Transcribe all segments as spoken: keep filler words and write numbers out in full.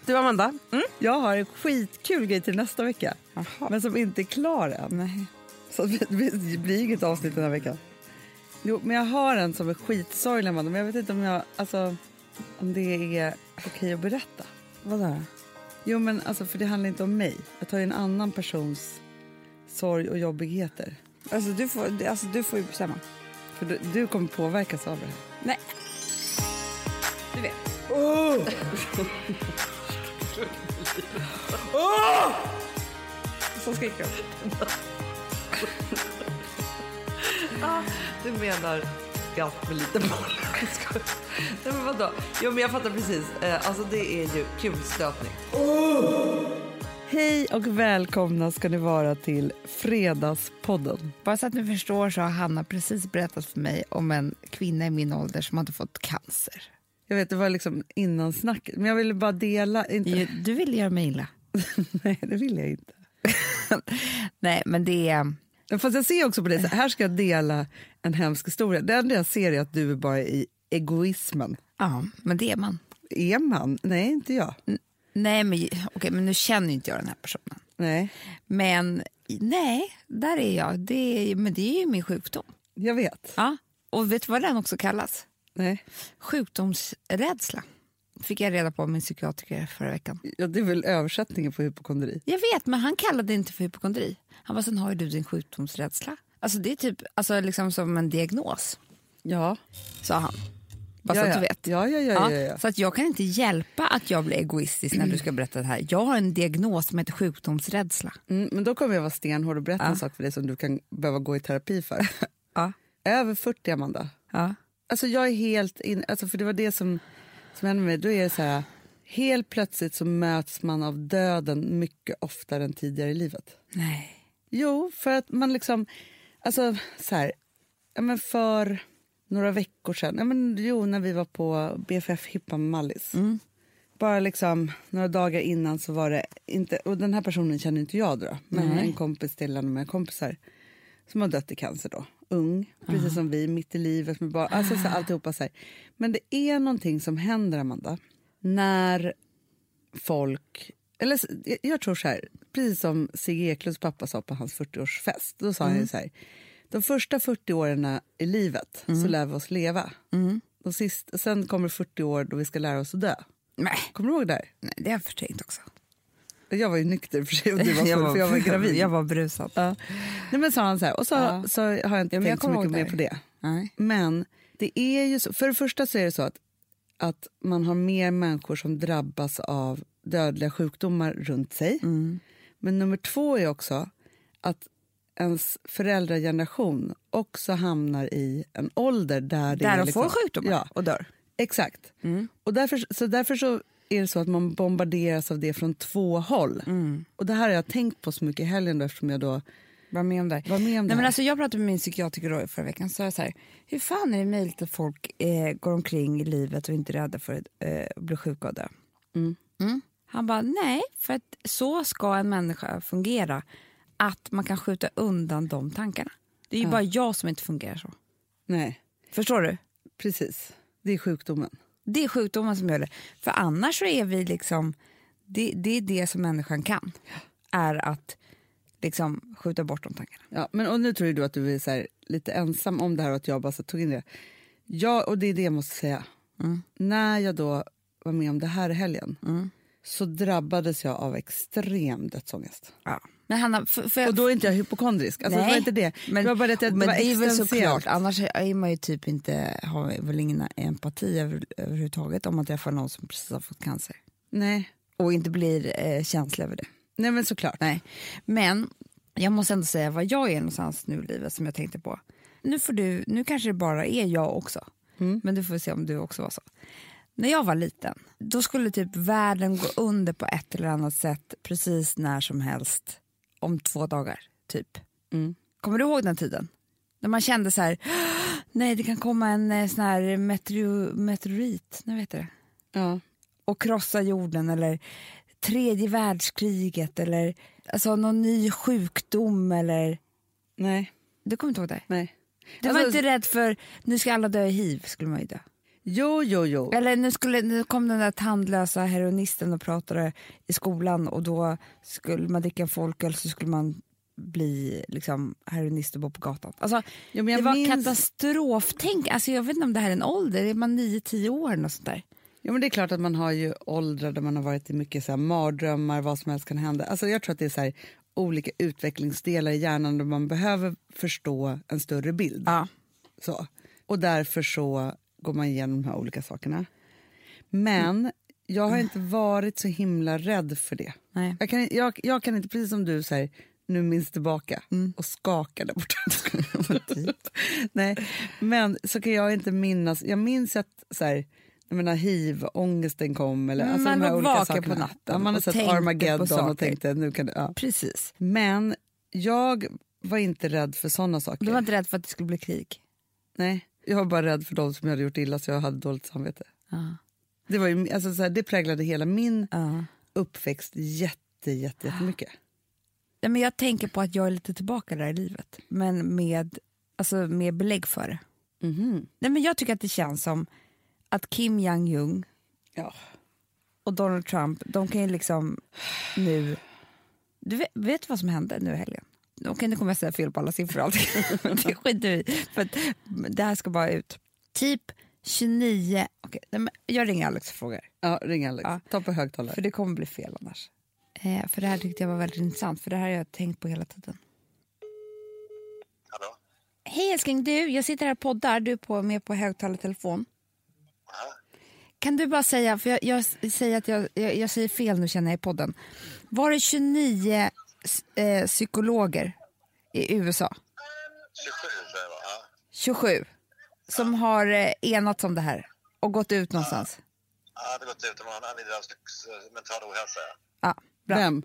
Du Amanda, Mm? Jag har en skitkul grej till nästa vecka. Aha. Men som inte är klar än. Nej. Så det blir inget avsnitt den här veckan. Jo, men jag har en som är skitsorglig, men jag vet inte om jag, alltså, om det är okej att berätta. vad är det? Jo, men alltså, för det handlar inte om mig. Jag tar ju en annan persons sorg och jobbigheter. Alltså du får, alltså, du får ju bestämma. För du, du kommer påverkas av det här. Nej. Du vet. Oh! oh! Så skriker jag. ah, du menar gatt med lite boll. Nej, men vadå? Jo, men jag fattar precis. Eh, alltså det är ju kulstötning. Oh! Hej och välkomna ska ni vara till Fredagspodden. Bara så att ni förstår så har Hanna precis berättat för mig om en kvinna i min ålder som hade fått cancer. Jag vet, det var liksom innan snacket. Men jag ville bara dela. Inte... Du ville göra mig illa. Nej, det vill jag inte. Nej, men det är... Fast jag ser också på det. Så här ska jag dela en hemsk historia. Det enda jag ser är att du är bara i egoismen. Ja, men det är man. Är man? Nej, inte jag. N- nej, men, okay, men nu känner inte jag den här personen. Nej. Men nej, där är jag. Det är, men det är ju min sjukdom. Jag vet. Ja, och vet du vad den också kallas? Nej. Sjukdomsrädsla. Fick jag reda på av min psykiatriker förra veckan. Ja, det är väl översättningen på hypokondri. Jag vet, men han kallade det inte för hypokondri. Han var sen har ju du din sjukdomsrädsla. Alltså det är typ alltså liksom som en diagnos. Ja. Sa han. Bara ja, så ja. att du vet. Ja, ja, ja, ja, ja, ja. Så att jag kan inte hjälpa att jag blir egoistisk när du ska berätta det här. Jag har en diagnos som heter sjukdomsrädsla. Mm, men då kommer jag vara stenhård och berätta ja. en sak för dig som du kan behöva gå i terapi för. ja. Över fyrtio, Amanda. Ja. Alltså jag är helt in, alltså för det var det som, som hände med mig. Då är det så här, helt plötsligt så möts man av döden mycket oftare än tidigare i livet. Nej. Jo, för att man liksom, alltså så här, ja men för några veckor sedan, ja men jo när vi var på B F F Hippa med Mallis. Mm. Bara liksom några dagar innan så var det inte, och den här personen känner inte jag då, men Nej. en kompis till en av mina kompisar som har dött i cancer då. Ung, precis uh-huh. som vi, mitt i livet med bara, alltså så alltihopa så här. Men det är någonting som händer, Amanda, när folk, eller jag tror så här, precis som Sigge Eklunds pappa sa på hans fyrtioårsfest, då sa mm. han ju så här, de första fyrtio åren i livet mm. så lär vi oss leva. Mm. De sist, sen kommer fyrtio år då vi ska lära oss att dö. Nej. Kommer du ihåg det? Nej, det har jag förträngt också. Jag var ju nykter för sig och du var full, jag var, för jag var gravid. Jag var brusad. Ja. Nej, men sa han så här, och så, ja. så har jag inte ja, tänkt jag så mycket mer på det. Nej. Men det är ju så, för det första så är det så att, att man har mer människor som drabbas av dödliga sjukdomar runt sig. Mm. Men nummer två är också att ens föräldrageneration också hamnar i en ålder där det där är de liksom, får sjukdomar ja, och dör. Exakt. Mm. Och därför så, därför så är det så att man bombarderas av det från två håll. Mm. Och det här har jag tänkt på så mycket i helgen då, eftersom jag då var med om det. Var med om Nej, det men alltså, jag pratade med min psykiatriker då förra veckan, så jag så här, hur fan är det möjligt att folk eh, går omkring i livet och inte är rädda för att eh, bli sjuka och dö? Mm. Mm. Han bara, nej, för att så ska en människa fungera, att man kan skjuta undan de tankarna. Det är ju ja. bara jag som inte fungerar så. Nej. Förstår du? Precis, det är sjukdomen. Det är sjukdomen som gör det. För annars så är vi liksom, det, det är det som människan kan. Är att liksom skjuta bort de tankarna. Ja, men och nu tror du att du är så här, lite ensam om det här och att jag bara så tog in det. Ja, och det är det jag måste säga. Mm. När jag då var med om det här i helgen mm. så drabbades jag av extrem dödsångest. Ja. Men Hanna, för, för jag... Och då är inte jag hypokondrisk. Alltså, Nej, det var inte det. Men det, var bara det, att men det, var det är väl existentiellt. såklart. Annars är man ju typ inte, har väl ingen empati över, överhuvudtaget om man träffar någon som precis har fått cancer. Nej. Och inte blir eh, känslig över det. Nej, men såklart. Nej. Men jag måste ändå säga vad jag är någonstans nu i livet som jag tänkte på. Nu får du, nu kanske det bara är jag också. Mm. Men du får se om du också var så. När jag var liten, då skulle typ världen gå under på ett eller annat sätt precis när som helst om två dagar, typ. Mm. Kommer du ihåg den tiden? När man kände så här, nej det kan komma en sån här meteo, meteorit, nu vet det. Ja. Och krossa jorden, eller tredje världskriget, eller alltså någon ny sjukdom, eller... Nej. Du kommer inte ihåg det? Nej. Du alltså, var inte rädd för, nu ska alla dö i hiv, skulle man ju dö. Jo, jo, jo. Eller nu, skulle, nu kom den där tandlösa heroinisten och pratade i skolan och då skulle man dricka en folköl så skulle man bli liksom heroinist och bo på gatan. Alltså, Jo, men jag det var minns- katastroftänk. Alltså, jag vet inte om det här är en ålder. Är man nio tio år och sånt där? Ja, men det är klart att man har ju åldrar där man har varit i mycket så här mardrömmar, vad som helst kan hända. Alltså jag tror att det är så här, olika utvecklingsdelar i hjärnan där man behöver förstå en större bild. Ja. Så. Och därför så går man igenom de här olika sakerna. Men jag har inte varit så himla rädd för det. Nej. Jag kan, jag, jag kan inte, precis som du säger, nu minns tillbaka Mm. och skaka där borta. typ. Nej, men så kan jag inte minnas. Jag minns att så här, jag menar, hiv-ångesten kom. Eller, Mm, alltså man de här var olika vaken sakerna. på natten Ja, man har och sett tänkte på Armageddon saker. och tänkte nu kan det, ja. Precis. Men jag var inte rädd för såna saker. Du var inte rädd för att det skulle bli krig? Nej, jag var bara rädd för de som jag hade gjort illa så jag hade dåligt samvete. Ja. Det, var ju, alltså, så här, det präglade hela min Ja. uppväxt jätte, jätte, jättemycket. Ja, men jag tänker på att jag är lite tillbaka där i livet. Men med, alltså, med belägg för det. Mhm. Nej, men jag tycker att det känns som att Kim Jong-Un Ja. och Donald Trump, de kan ju liksom nu... Du vet, vet du vad som hände nu i helgen? Okej, nu kommer jag säga fel på alla siffror och allting. Det skiter vi i, för att det här ska bara ut. Typ tjugonio... Okej, nej, men jag ringer Alex och frågar. Ja, ring Alex. Ja. Ta på högtalare. För det kommer bli fel annars. Eh, för det här tyckte jag var väldigt intressant, för det här har jag tänkt på hela tiden. Hallå? Hej älskling, du, jag sitter här och poddar, du är på, med på högtalartelefon. Kan du bara säga, för jag, jag säger att jag, jag, jag säger fel nu känner jag i podden. Var det tjugonio eh, psykologer i U S A? tjugosju tror jag det var. Ja. tjugosju som har eh, enats om det här och gått ut någonstans. Ja, det har gått ut om han lider av slags mental ohälsa. Ja, bra. Vem?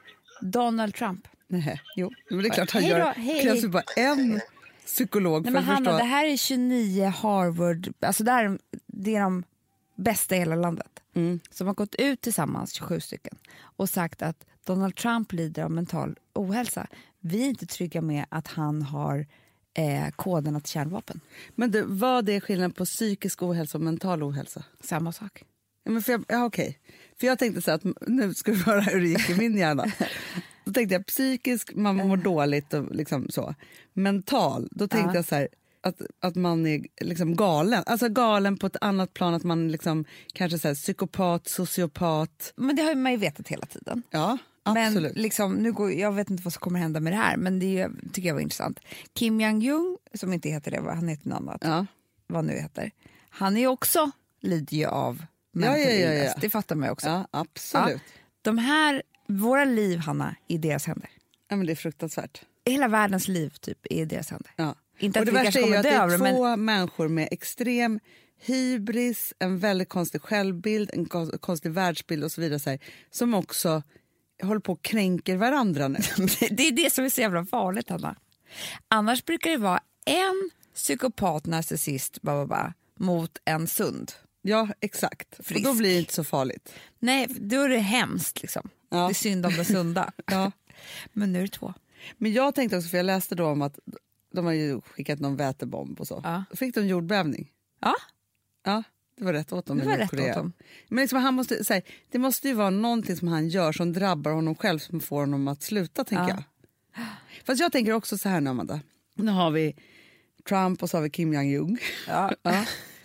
Donald Trump. Nej, jo. Men det är klart han Hej då, gör. hej. Det krävs ju bara en psykolog Nej, för men att Hanna, förstå. det här är tjugonio Harvard, alltså det, här, det är de bästa i hela landet. Mm. Som har gått ut tillsammans, tjugosju stycken, och sagt att Donald Trump lider av mental ohälsa. Vi är inte trygga med att han har eh, koderna till kärnvapen. Men du, vad är skillnaden på psykisk ohälsa och mental ohälsa? Samma sak. Ja, men för jag, ja, okej. För jag tänkte så att nu ska vi höra hur det gick i min hjärna. Då tänkte jag psykisk, man mår dåligt och liksom så. Mental, då tänkte Ja. jag så här att, att man är liksom galen. Alltså galen på ett annat plan, att man liksom kanske så här psykopat, sociopat. Men det har man ju vetat hela tiden. Ja, Men absolut. liksom, nu går, jag vet inte vad som kommer hända med det här, men det är, tycker jag var intressant. Kim Jong-Un, som inte heter det, han heter något annat, Ja. vad nu heter, han är också, lider ju av Ja, mental ja, ja, ja. illness. Det fattar man ju också. Ja, absolut. Ja. De här, våra liv, Hanna, i deras händer. Ja, men det är fruktansvärt. Hela världens liv typ är i deras händer. Ja. Inte Och att det vi värsta kanske är ju kommer att det dö är av det, två men människor med extrem hybris, en väldigt konstig självbild, en kon- konstig världsbild och så vidare, så här, som också håller på och kränker varandra nu. det är det som är så jävla farligt, Hanna. Annars brukar det vara en psykopat, narcissist, bara, bara, mot en sund. Ja, exakt. Och Frisk. då blir det inte så farligt. Nej, då är det hemskt liksom. Ja. Det är synd om det sunda. Ja. Men nu är det två. Men jag tänkte också, för jag läste då om att de har ju skickat någon vätebomb och så. Ja. Då fick de jordbävning. Ja, Ja, det var rätt åt dem. det i var rätt Nordkorea. åt dem. Men liksom, han måste, så här, det måste ju vara någonting som han gör som drabbar honom själv, som får honom att sluta, tänker Ja. jag. Fast jag tänker också så här nu, Amanda. Nu har vi Trump och så har vi Kim Jong-Un. Ja. Ja.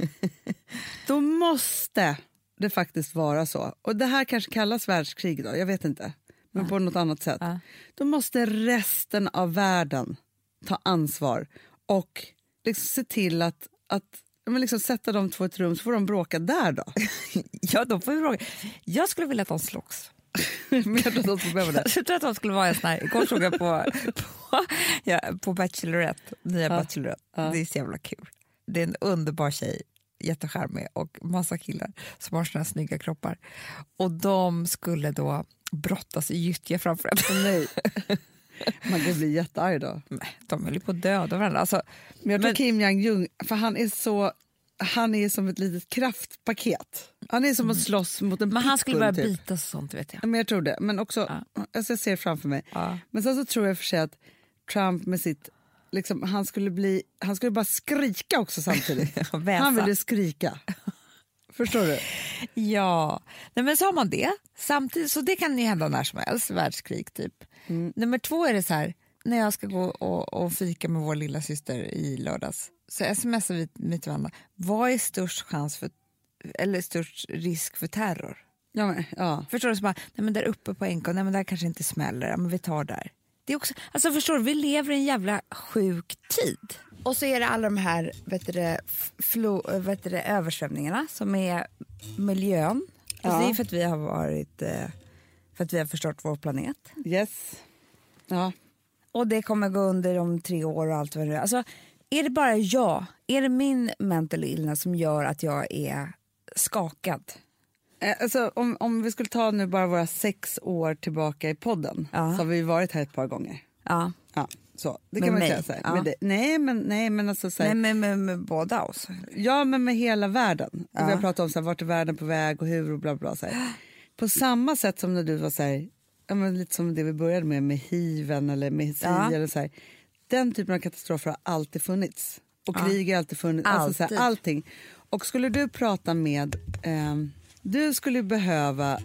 Då måste det faktiskt vara så. Och det här kanske kallas världskrig då, jag vet inte. Men Ja. på något annat sätt. Ja. Då måste resten av världen ta ansvar och liksom se till att, att men liksom sätta de två i ett rum, så får de bråka där då. Ja, då får vi fråga. Jag skulle vilja att de slogs. Men jag tror att de skulle behöva det. Jag tror att de skulle vara en sån här... Igår såg jag på, på, ja, på Bachelorette, nya Ja. Bachelorette. Ja. Det är så jävla kul. Det är en underbar tjej, jättecharmig, och massa killar som har såna här snygga kroppar. Och de skulle då brottas i gyttja framför en. Nej. Man kan bli jättearg då. Nej, de höll ju på att döda varandra. Alltså, Men jag tror Men- Kim Jong-Un, för han är så, han är som ett litet kraftpaket. Han är som att slåss mot en men han skulle pitbull, börja typ. bitas och sånt, vet jag. Ja, men jag tror det. Men också, Ja. alltså jag ser det framför mig. Ja. Men sen så tror jag för sig att Trump med sitt, liksom, han skulle bli, han skulle bara skrika också samtidigt. Väsa. Han ville skrika. Förstår du? Ja, nej, men så har man det. Samtidigt, så det kan ju hända när som helst, världskrig typ. Mm. Nummer två är det så här, när jag ska gå och, och fika med vår lilla syster i lördags, så smsar vi med varandra. Vad är störst chans för, eller störst risk för terror? Ja, men, ja. Förstår du? Så bara, nej men där uppe på N K, nej men där kanske inte smäller, ja, men vi tar där. Det är också, alltså förstår du, vi lever i en jävla sjuk tid. Och så är det alla de här vet du, flo, vet du, översvämningarna som är miljön. Ja. Alltså det är för att vi har varit, för att vi har förstört vår planet. Yes. Ja. Och det kommer gå under om tre år och allt vad det är. Alltså, är det bara jag, är det min mental illness som gör att jag är skakad? Alltså, om, om vi skulle ta nu bara våra sex år tillbaka i podden, ja. Så har vi varit här ett par gånger. Ja. Ja, så. Det med kan man mig. säga så här. Ja. Med det. Nej, men, nej, men alltså så här. Nej, men med, med båda oss. Ja, men med hela världen. Ja. Vi har pratat om så här, vart är världen på väg och hur och bla bla. Så här. På samma sätt som när du var så här, ja, men lite som det vi började med, med hiven eller med si ja. Eller så här. Den typen av katastrofer har alltid funnits. Och ja. Krig har alltid funnits. Alltid. Alltså, så här, allting. Och skulle du prata med... Eh, du skulle behöva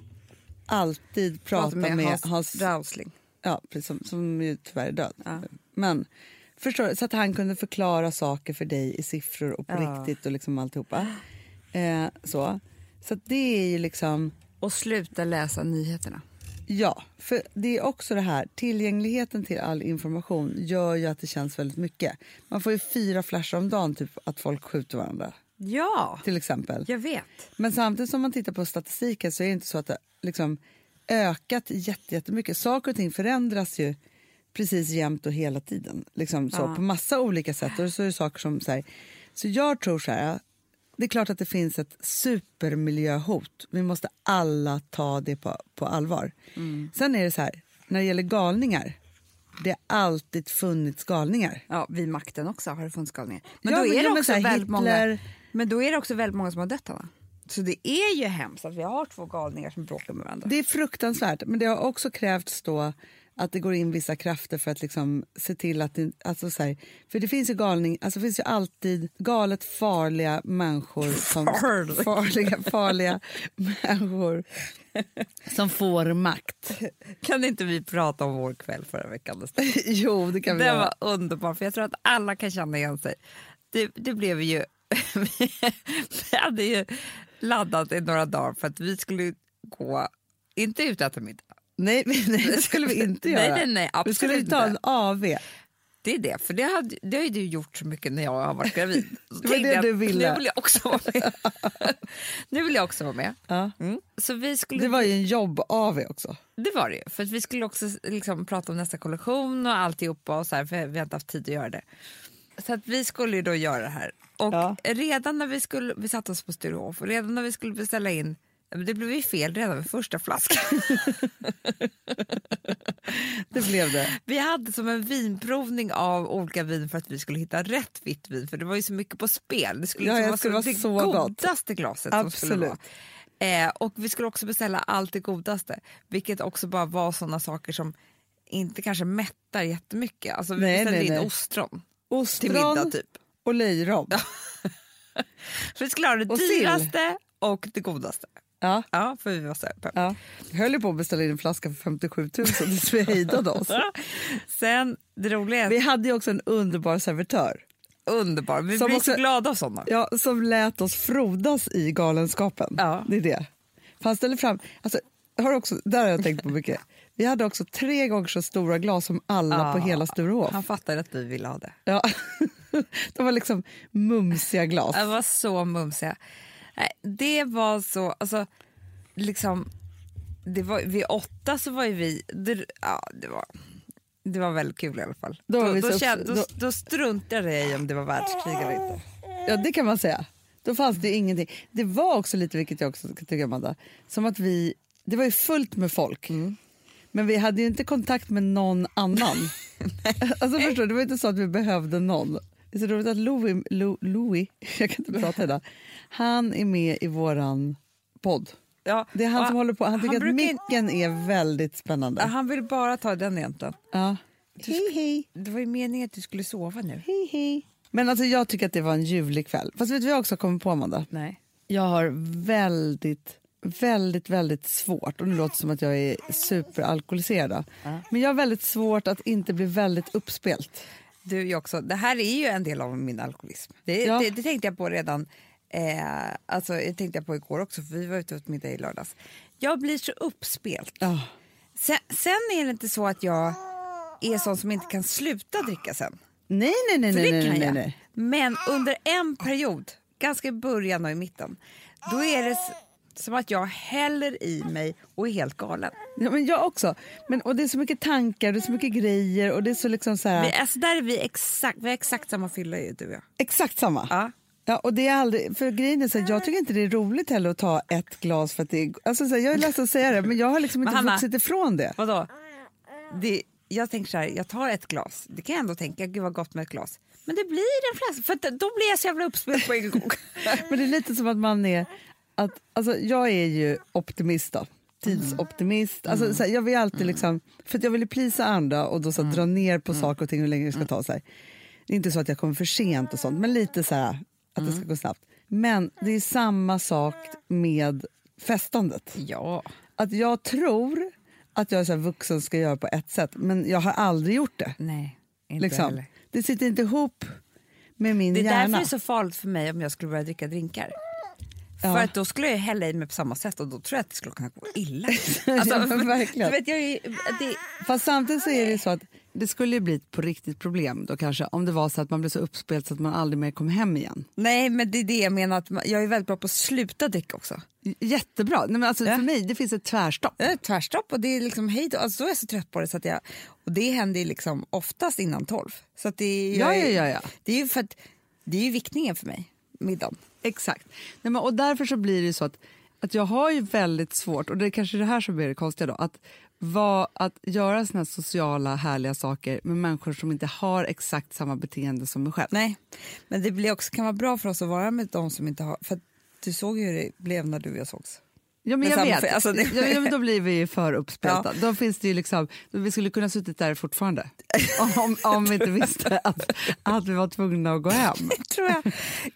alltid prata, prata med, med Hans, Hans Rausling. Ja, precis, som, som ju tyvärr är död. Ja. Men förstår du, så att han kunde förklara saker för dig i siffror och på ja. Riktigt och liksom alltihopa. Eh, så så att det är ju liksom... Och sluta läsa nyheterna. Ja, för det är också det här, tillgängligheten till all information gör ju att det känns väldigt mycket. Man får ju fyra flashar om dagen typ att folk skjuter varandra. Ja, till exempel. Jag vet. Men samtidigt som man tittar på statistiken så är det inte så att det liksom ökat jättemycket. Saker och ting förändras ju precis jämt och hela tiden. Liksom så, ja. På massa olika sätt. Och så är det saker som så här, så jag tror så här, det är klart att det finns ett supermiljöhot. Vi måste alla ta det på, på allvar. Mm. Sen är det så här, när det gäller galningar, det har alltid funnits galningar. Ja, vid makten också har det funnits galningar. Men, ja, då, men är det också här, väldigt Hitler... många, men då är det också väldigt många som har dött, va? Så det är ju hemskt att vi har två galningar som bråkar med varandra. Det är fruktansvärt, men det har också krävts då att det går in vissa krafter för att liksom se till att det, alltså så här, för det finns ju galning, alltså det finns ju alltid galet farliga människor som Farlig. farliga farliga människor som får makt. Kan inte vi prata om vår kväll förra veckan? Jo, det kan vi. Det göra. var underbart, för jag tror att alla kan känna igen sig. Det, det blev ju vi hade ju laddat i några dagar för att vi skulle gå, inte ut äta middag. Nej, nej, det skulle vi inte göra. Nej, nej, nej, absolut. Vi skulle ta en A V. Det är det, för det, hade, det har ju du gjort så mycket när jag har varit gravid. Det var det du ville. Nu vill jag också vara med. nu vill jag också vara med. Ja. Mm. Så vi skulle... Det var ju en jobb-A V också. Det var det ju, för att vi skulle också liksom prata om nästa kollektion och alltihopa och så här, för vi hade inte haft tid att göra det. Så att vi skulle ju då göra det här. Och ja. redan när vi skulle, vi satt oss på Sturehof och redan när vi skulle beställa in, det blev ju fel redan med första flaskan. Det blev det. Vi hade som en vinprovning av olika vin för att vi skulle hitta rätt vitt vin, för det var ju så mycket på spel. Det skulle, ja, liksom det skulle vara det så godaste gott. glaset. Absolut. Som skulle vara. Eh, och vi skulle också beställa allt det godaste, vilket också bara var såna saker som inte kanske mättar jättemycket. Alltså vi nej, beställde nej, in nej. ostron. Ostron till middag typ. Och löjrom. Ja. Så vi skulle ha det och dyraste sill. Och det godaste. Ja. Ja, för vi var så här pepp. Ja. Jag höll ju på att beställa in en flaska för femtiosju tusen tills vi hejdade oss. Sen, det roliga är... Vi hade ju också en underbar servitör. Underbar, vi som blir också, så glada av sådana. Ja, som lät oss frodas i galenskapen. Ja. Det är det. För han ställde fram, alltså, har också, där har jag tänkt på mycket. Vi hade också tre gånger så stora glas som alla ja, på hela Sturehof. Han fattade att vi ville ha det. Ja. De var liksom mumsiga glas. Det var så mumsiga. Nej, det var så, alltså liksom, det var, vid åtta så var ju vi, det, ja det var, det var väldigt kul i alla fall. Då, då, då, så, känd, då, då, då struntade jag i om det var världskrig eller inte. Ja, det kan man säga. Då fanns det ingenting. Det var också lite, vilket jag också tycker, Amanda, som att vi, det var ju fullt med folk. Mm. Men vi hade ju inte kontakt med någon annan. Alltså förstår du, det var inte så att vi behövde någon. Det är så roligt att Louis, Lou, Louis, jag kan inte prata idag, han är med i våran podd. Ja, det är han som håller på, han tycker han att micken in... är väldigt spännande. Han vill bara ta den egentligen. Ja. Du, hej, hej. Det var ju meningen att du skulle sova nu. Hej, hej. Men alltså jag tycker att det var en ljuvlig kväll. Fast vet du vad jag också kommer på, Amanda? Nej. Jag har väldigt, väldigt, väldigt svårt, och det låter som att jag är superalkoholiserad, uh. men jag har väldigt svårt att inte bli väldigt uppspelt. Du jag också. Det här är ju en del av min alkoholism. Det, ja. det, det tänkte jag på redan, eh, alltså det tänkte jag på igår också, för vi var ute åt middag i lördags. Jag blir så uppspelt. Uh. Sen, sen är det inte så att jag är sån som inte kan sluta dricka sen. Nej, nej, nej. För nej, det nej, kan nej, jag. nej. Men under en period, ganska i början och i mitten, då är det som att jag häller i mig och är helt galen. Ja, men jag också. Men, och det är så mycket tankar, det är så mycket grejer och det är så liksom så här... Vi, alltså där är vi exakt, vi har exakt samma fylla ju, du och jag. Exakt samma. Ja. Ja, och det är aldrig, för grejen är så här, jag tycker inte det är roligt heller att ta ett glas för att det är, alltså så här, jag är ledsen att säga det, men jag har liksom inte Hanna, vuxit ifrån det. Vadå? Det, jag tänker så här, jag tar ett glas, det kan jag ändå tänka, gud vad gott med ett glas. Men det blir en flaska, för att då blir jag så jävla uppspelt på en gång. Men det är lite som att man är, att, alltså jag är ju optimist då. Tidsoptimist. Mm. Alltså, så här, jag vill alltid liksom, för att jag vill plisa andra och då så mm. dra ner på mm. saker och ting hur länge det ska ta sig. Det är inte så att jag kommer för sent och sånt, men lite så här att mm. det ska gå snabbt. Men det är samma sak med festandet. Ja. Att jag tror att jag är så här vuxen ska göra på ett sätt, men jag har aldrig gjort det. Nej, inte liksom. heller. Det sitter inte ihop med min hjärna. Det är hjärna. därför det är så farligt för mig om jag skulle börja dricka drinkar. Ja. För att då skulle jag hälla i mig på samma sätt och då tror jag att det skulle kunna gå illa. Alltså, ja, verkligen. Du vet, jag är, det... Fast samtidigt så är det så att det skulle ju bli ett på riktigt problem då kanske om det var så att man blev så uppspelt så att man aldrig mer kom hem igen. Nej, men det är det jag menar, att jag är väldigt bra på att sluta dricka också. Jättebra. Nej, men alltså, ja. För mig det finns ett tvärstopp. Ja, ett tvärstopp och det är liksom hej då. Alltså, då är jag så trött på det så att jag, och det händer liksom oftast innan tolv. Så att det, ja, är, ja, ja, ja. Det är ju för att det är ju viktningen för mig, middagen. Exakt. Nej, men, och därför så blir det så att, att jag har ju väldigt svårt, och det är kanske det här som blir det konstiga då, att, var, att göra såna här sociala härliga saker med människor som inte har exakt samma beteende som mig själv. Nej, men det blir också, kan vara bra för oss att vara med de som inte har, för att du såg ju hur det blev när du och jag sågs. Ja, men jag vet. Alltså, det... ja, ja, men då blir vi ju för uppspelta. Ja. Då finns det ju liksom, vi skulle kunna suttit där fortfarande om, om vi inte visste att, att vi var tvungna att gå hem. Tror jag.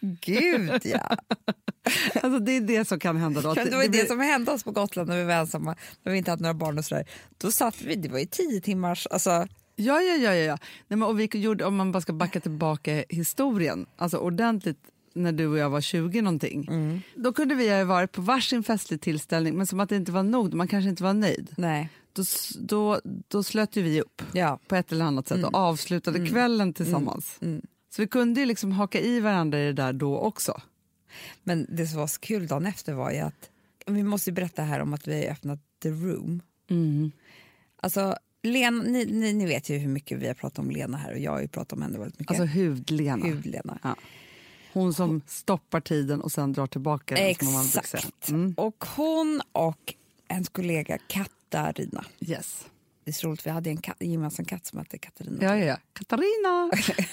Gud, ja. Alltså, det är det som kan hända då. Det, det var ju det, det som hände oss på Gotland när vi var ensamma, när vi inte hade några barn och sådär. Då satt vi, det var ju tio timmars, alltså... Ja, ja, ja, ja. Nej, men, och vi gjorde, om man bara ska backa tillbaka historien, alltså ordentligt, när du och jag var tjugo någonting. Mm. Då kunde vi ha varit på varsin festlig tillställning, men som att det inte var nog, man kanske inte var nöjd. Nej. Då, då, då slöt ju vi upp ja. på ett eller annat sätt mm. och avslutade mm. kvällen tillsammans. Mm. Mm. Så vi kunde ju liksom haka i varandra i det där då också. Men det som var så kul dagen efter var ju att, vi måste ju berätta här om att vi har öppnat The Room. Mm. Alltså, Lena, ni, ni, ni vet ju hur mycket vi har pratat om Lena här, och jag har ju pratat om henne väldigt mycket. Alltså hud-Lena. Hud-Lena. Ja. Hon som stoppar tiden och sen drar tillbaka den. Exakt. Mm. Och hon och en kollega Katarina. Yes. Det är så roligt, vi hade en, katt, en gemensam katt som hette Katarina. Ja, ja, ja. Katarina!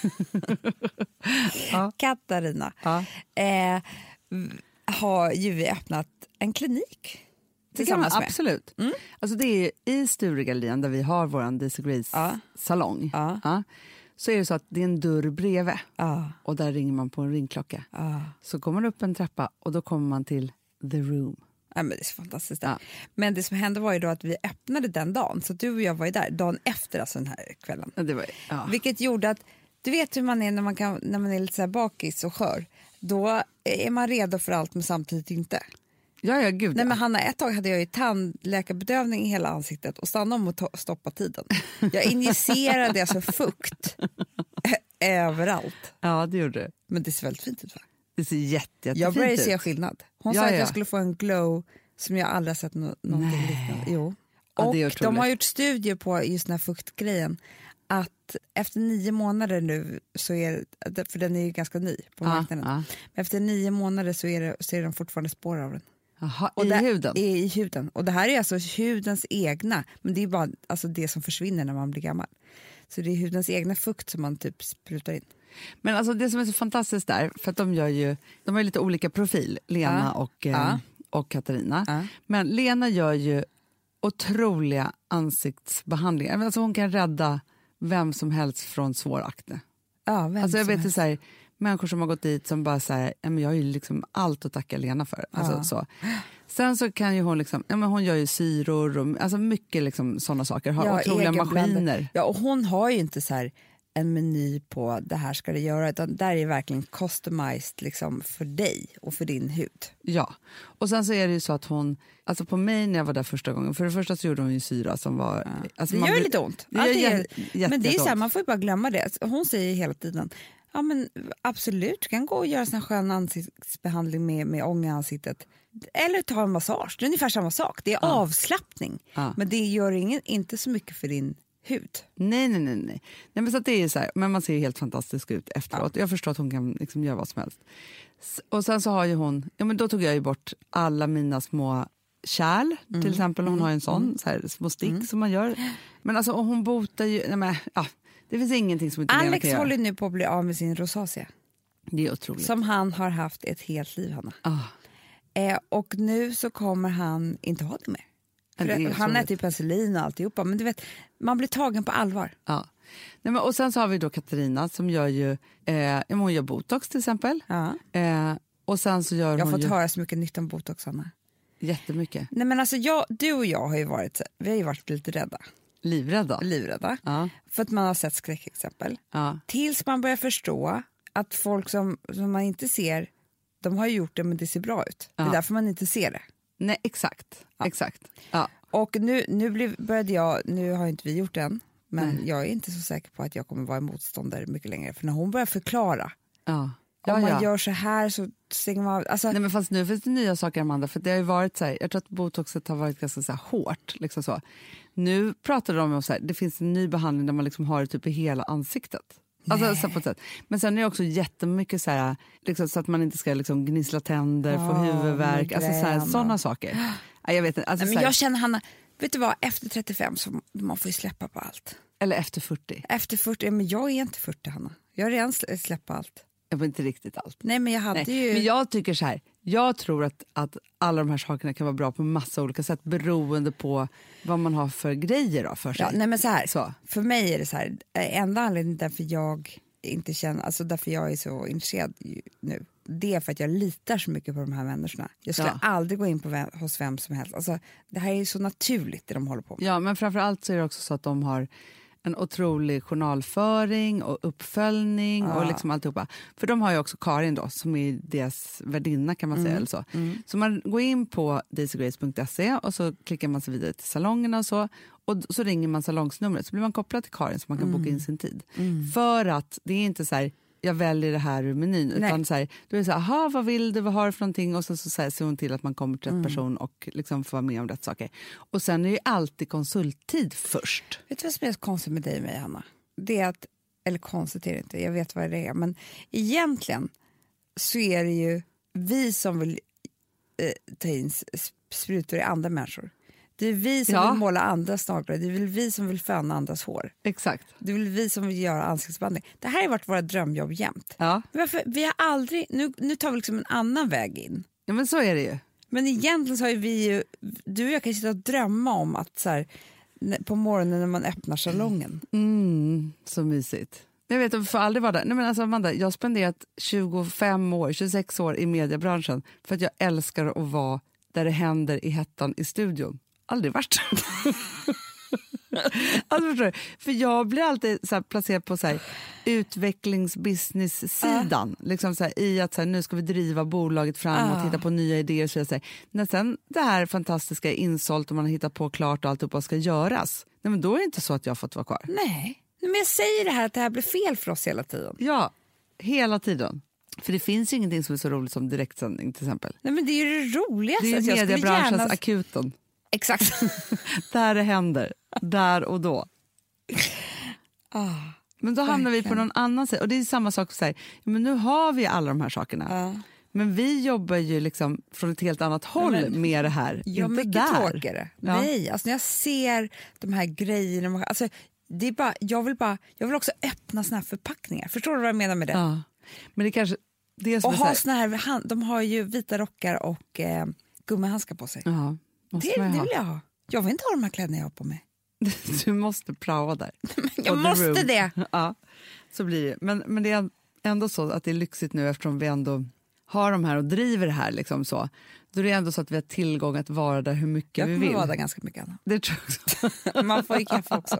ja. Katarina. Ja. Eh, har ju vi öppnat en klinik. Det kan man, absolut. Mm. Alltså det är i Sturegallerian där vi har vår Daisy Grace ja. salong. Ja. Ja. Så är det så att det är en dörr bredvid ja. och där ringer man på en ringklocka. Ja. Så går man upp en trappa och då kommer man till The Room. Ja, men det är så fantastiskt. Ja. Men det som hände var ju då att vi öppnade den dagen, så du och jag var ju där dagen efter, alltså den här kvällen. Ja, det var, ja. Vilket gjorde att, du vet hur man är när man, kan, när man är lite så här bakis och skör. Då är man redo för allt men samtidigt inte. Ja, ja, gud. Nej, men Hanna, ett tag hade jag ju tandläkarbedövning i hela ansiktet och stannade om att stoppa tiden. Jag injicerade alltså fukt överallt. Ja, det gjorde du. Men det ser väldigt fint ut, va? Det ser jätte, jättefint ut. Jag började se skillnad. Hon ja, sa att ja. jag skulle få en glow som jag aldrig sett no- någonting liknande. Jo. Ja, och de har gjort studier på just den här fuktgrejen. Att efter nio månader nu, så är för den är ju ganska ny på marknaden. Ja, ja. Men efter nio månader så är, det, så är den fortfarande spår av den. Aha, och i huden? Är i huden. Och det här är alltså hudens egna, men det är bara alltså det som försvinner när man blir gammal. Så det är hudens egna fukt som man typ sprutar in. Men alltså det som är så fantastiskt där, för att de gör ju, de har ju lite olika profil, Lena ja. och, eh, ja. och Katarina. Ja. Men Lena gör ju otroliga ansiktsbehandlingar. Alltså hon kan rädda vem som helst från svår akne. Ja, vem alltså jag som vet det så här, människor som har gått dit som bara så här, ja, men jag har ju liksom allt att tacka Lena för. Alltså, Ja. så. Sen så kan ju hon liksom, ja, men hon gör ju syror och alltså mycket liksom sådana saker. Har Ja, otroliga egenblandad. maskiner. Ja, och hon har ju inte så här en meny på det här ska det göra, utan där är verkligen customized liksom för dig och för din hud. Ja, och sen så är det ju så att hon, alltså på mig när jag var där första gången, för det första så gjorde hon ju syra som var... Ja. Alltså Det man gör ju blir- lite ont. Det gör Allt är- jä- jätte- men det är ju så här, jätteont. man får ju bara glömma det. Hon säger ju hela tiden, ja men absolut, du kan gå och göra en skön ansiktsbehandling med, med ånga i ansiktet. Eller ta en massage, det är ungefär samma sak. Det är avslappning, Ja. men det gör ingen, inte så mycket för din hud. Nej, nej, nej. nej. nej men, så att det är ju så här, men man ser ju helt fantastisk ut efteråt. Jag förstår att hon kan liksom göra vad som helst. S- Och sen så har ju hon, ja men då tog jag ju bort alla mina små kärl, Mm. till exempel. Hon har ju en sån, så här, små stick som man gör. Men alltså, och hon botar ju, nej men, ja, det finns ingenting som inte Lena Alex kan göra. håller nu på att bli av med sin rosacea. Det är otroligt. Som han har haft ett helt liv, Hanna. Ah, Eh, och nu så kommer han inte ha det mer. Ja, det är För han otroligt. äter ju penicillin och alltihopa, men du vet, man blir tagen på allvar. ja. Nej, men, och sen så har vi då Katarina som gör ju, eh, ja, men hon gör botox till exempel. Ja. Eh, och sen så gör Jag har hon fått ju höra så mycket nytt om botox, Hanna. jättemycket. Nej, men alltså jag, du och jag har ju varit, vi har ju varit lite rädda, Livrädda. livrädda. Ja, För att man har sett skräckexempel. ja. Tills man börjar förstå att folk som, som man inte ser, de har ju gjort det men det ser bra ut. Det är Ja. därför man inte ser det. Nej, exakt. exakt. Ja. Och nu, nu blev, började jag, nu har inte vi gjort det än, men Nej. jag är inte så säker på att jag kommer vara motståndare mycket längre. För när hon börjar förklara, Ja. Ja, om man ja. gör så här så stänger man av. Alltså, Nej, men fast nu finns det nya saker, Amanda, för det har ju varit så här, jag tror att botoxet har varit ganska så här hårt, liksom så. Nu pratar de om så här, det finns en ny behandling där man liksom har det typ i hela ansiktet. Alltså, så på ett sätt. Men sen är det också jättemycket så här, liksom, så att man inte ska liksom gnissla tänder, få Ja, huvudvärk, alltså så här, migrän och- sådana saker. Ja, jag vet inte, alltså, nej, så men här, jag känner, Hanna, vet du vad, efter trettiofem så man får ju släppa på allt. eller efter fyrtio. Efter fyrtio, men jag är inte fyrtio, Hanna. Jag har redan slä- släppt på allt. Jag vet inte riktigt allt. Nej, men jag hade Nej, ju... men jag tycker så här, jag tror att, att alla de här sakerna kan vara bra på massa olika sätt beroende på vad man har för grejer då för sig. Ja, nej, men så här, Så. för mig är det så här, eh, enda anledningen därför jag inte känner, alltså därför jag är så intresserad ju nu, det är för att jag litar så mycket på de här människorna. Jag skulle Ja. aldrig gå in på vem, hos vem som helst. Alltså, det här är så naturligt det de håller på med. Ja, men framförallt så är det också så att de har en otrolig journalföring och uppföljning Ja. och liksom alltihopa. För de har ju också Karin då, som är deras värdinna kan man säga. Eller så. Så man går in på daisygrace punkt se och så klickar man sig vidare till salongerna och så. Och så ringer man salongsnumret så blir man kopplad till Karin så man kan boka in sin tid. För att det är inte så här, jag väljer det här ur menyn. Utan Nej. så här, då är det så här, aha, vad vill du, vad har du för någonting? Och så, så, så här, ser hon till att man kommer till rätt Mm. person och liksom får vara med om rätt saker. Och sen är ju alltid konsulttid först. Vet du vad som är så konstigt med dig och mig, Hanna? Det är att, eller konstigt är det inte, jag vet vad det är, men egentligen så är det ju vi som vill eh, ta in s- sprutor i andra människor. Det är vi som Ja. vill måla andras naglar, det är väl vi som vill föna andras hår. Exakt. Det är väl vi som vill göra ansiktsbehandling. Det här har varit våra drömjobb jämt. Ja. Men varför, vi har aldrig, nu, nu tar vi liksom en annan väg in. Ja, men så är det ju. Men egentligen så har ju vi ju, du och jag kan sitta och drömma om att så här, n- på morgonen när man öppnar salongen. Mm, så mysigt. Jag vet, jag får aldrig vara där. Nej, men alltså, Amanda, jag har spenderat tjugofem år, tjugosex år i mediebranschen för att jag älskar att vara där det händer i hettan i studion. Aldrig varit. Alltså, förstår du? För jag blir alltid så här, placerad på så här, utvecklingsbusiness-sidan. Liksom så här, i att så här, nu ska vi driva bolaget framåt, Ah. hitta på nya idéer. Så så här. När sen det här fantastiska är insålt och man har hittat på klart och allt ska göras, nej, men då är det inte så att jag har fått vara kvar. Nej, men jag säger det här att det här blir fel för oss hela tiden. Ja, hela tiden. För det finns ju ingenting som är så roligt som direktsändning till exempel. Nej, men det är ju det roligaste. Det är Att ju jag skulle mediebranschens gärna... akuten. Exakt. Där det händer, där och då. ah, Men då hamnar vi på verkligen. någon annan sida. Och det är samma sak så här, ja, men nu har vi alla de här sakerna. Ja. Men vi jobbar ju liksom från ett helt annat håll men- med det här. Ja, inte mycket där. tråkigare. Ja. Nej, alltså när jag ser de här grejerna, alltså, det är bara, jag, vill bara, jag vill också öppna såna här förpackningar. Förstår du vad jag menar med det? Ja. Men det kanske det som Och är så ha här, såna här, han- de har ju vita rockar och eh, gummihandskar på sig. ja, måste Det, man det ju vill ha. jag ha. Jag vill inte ha de här kläderna jag har på mig. Du måste praoa där. Jag Och the måste room. det. Ja, så blir det. Men, men det är ändå så att det är lyxigt nu eftersom vi ändå har de här och driver det här liksom så. Då är det ändå så att vi har tillgång att vara där hur mycket jag vi vill. Jag kommer vara där ganska mycket. Anna. Det tror jag också. Man får ju kaffe också.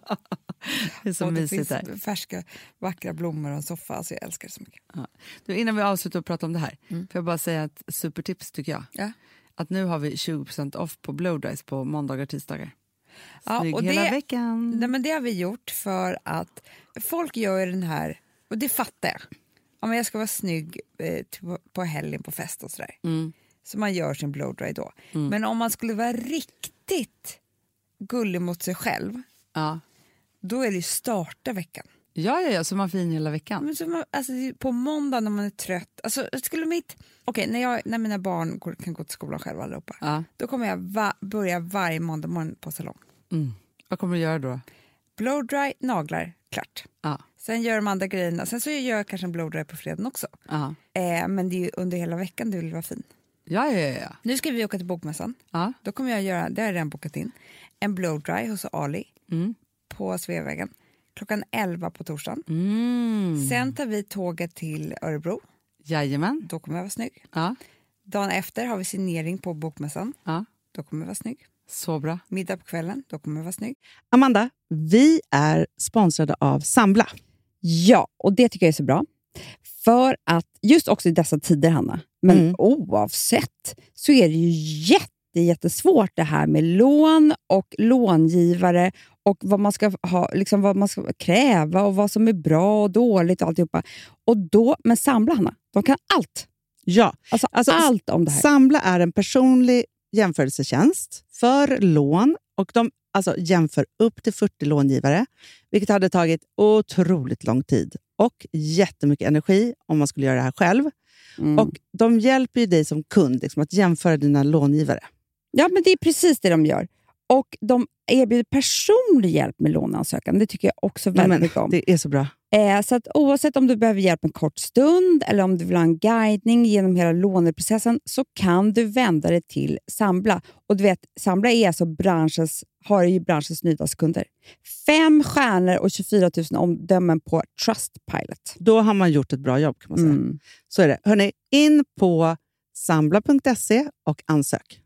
Det är så och mysigt det där. finns färska, vackra blommor och en soffa. Alltså jag älskar det så mycket. Ja. Du, innan vi avslutar och prata om det här, mm. får jag bara säga ett supertips tycker jag. Ja. Att nu har vi tjugo procent off på blowdries på måndagar och tisdagar. Ja, Snygg och hela det, veckan. Nej, men det har vi gjort för att folk gör den här, och det fattar jag. Om jag ska vara snygg eh, på, på helgen på fest och sådär. Mm. Så man gör sin blowdry då. Mm. Men om man skulle vara riktigt gullig mot sig själv, Ja. då är det ju starta veckan. Ja, ja, ja, så man fin hela veckan. Men så man, alltså, på måndag när man är trött, alltså, skulle mitt, okay, när, jag, när mina barn går, kan gå till skolan själva allihopa, Ja. då kommer jag va, börja varje måndag morgon på salong. Mm. Vad kommer du göra då? Blowdry, naglar, klart. Ja. Sen gör de andra grejerna. Sen så gör jag kanske en blowdry på fredagen också. Ja. Eh, men det är ju under hela veckan du vill vara fin. Ja, ja, ja. Nu ska vi åka till bokmässan. Ja. Då kommer jag göra, det har jag redan bokat in, en blowdry hos Ali Mm. på Sveavägen. Klockan elva på torsdagen. Mm. Sen tar vi tåget till Örebro. Jajamän. Då kommer jag vara snygg. Ja. Dagen efter har vi signering på bokmässan. Ja. Då kommer jag vara snygg. Så bra. Middag på kvällen. Då kommer jag vara snygg. Amanda, vi är sponsrade av Sambla. Ja, och det tycker jag är så bra. För att just också i dessa tider, Hanna, men Mm. oavsett så är det ju jätte, jättesvårt det här med lån och långivare och vad man ska ha, liksom vad man ska kräva och vad som är bra och dåligt och alltihopa. Och då, men Sambla, Hanna, de kan allt. Ja, Alltså, Alltså, allt om det här. Sambla är en personlig jämförelsetjänst för lån och de alltså, jämför upp till fyrtio långivare, vilket hade tagit otroligt lång tid och jättemycket energi om man skulle göra det här själv. Mm. Och de hjälper ju dig som kund liksom, att jämföra dina långivare. Ja, men det är precis det de gör. Och de erbjuder personlig hjälp med låneansökan. Det tycker jag också väldigt Men, mycket om. det är så bra. Eh, så att oavsett om du behöver hjälp en kort stund eller om du vill ha en guidning genom hela låneprocessen så kan du vända dig till Sambla. Och du vet, Sambla är alltså branschens, har ju branschens nyaste kunder. Fem stjärnor och tjugofyra tusen omdömen på Trustpilot. Då har man gjort ett bra jobb kan man säga. Mm. Så är det. Hörrni, in på sambla punkt se och ansök.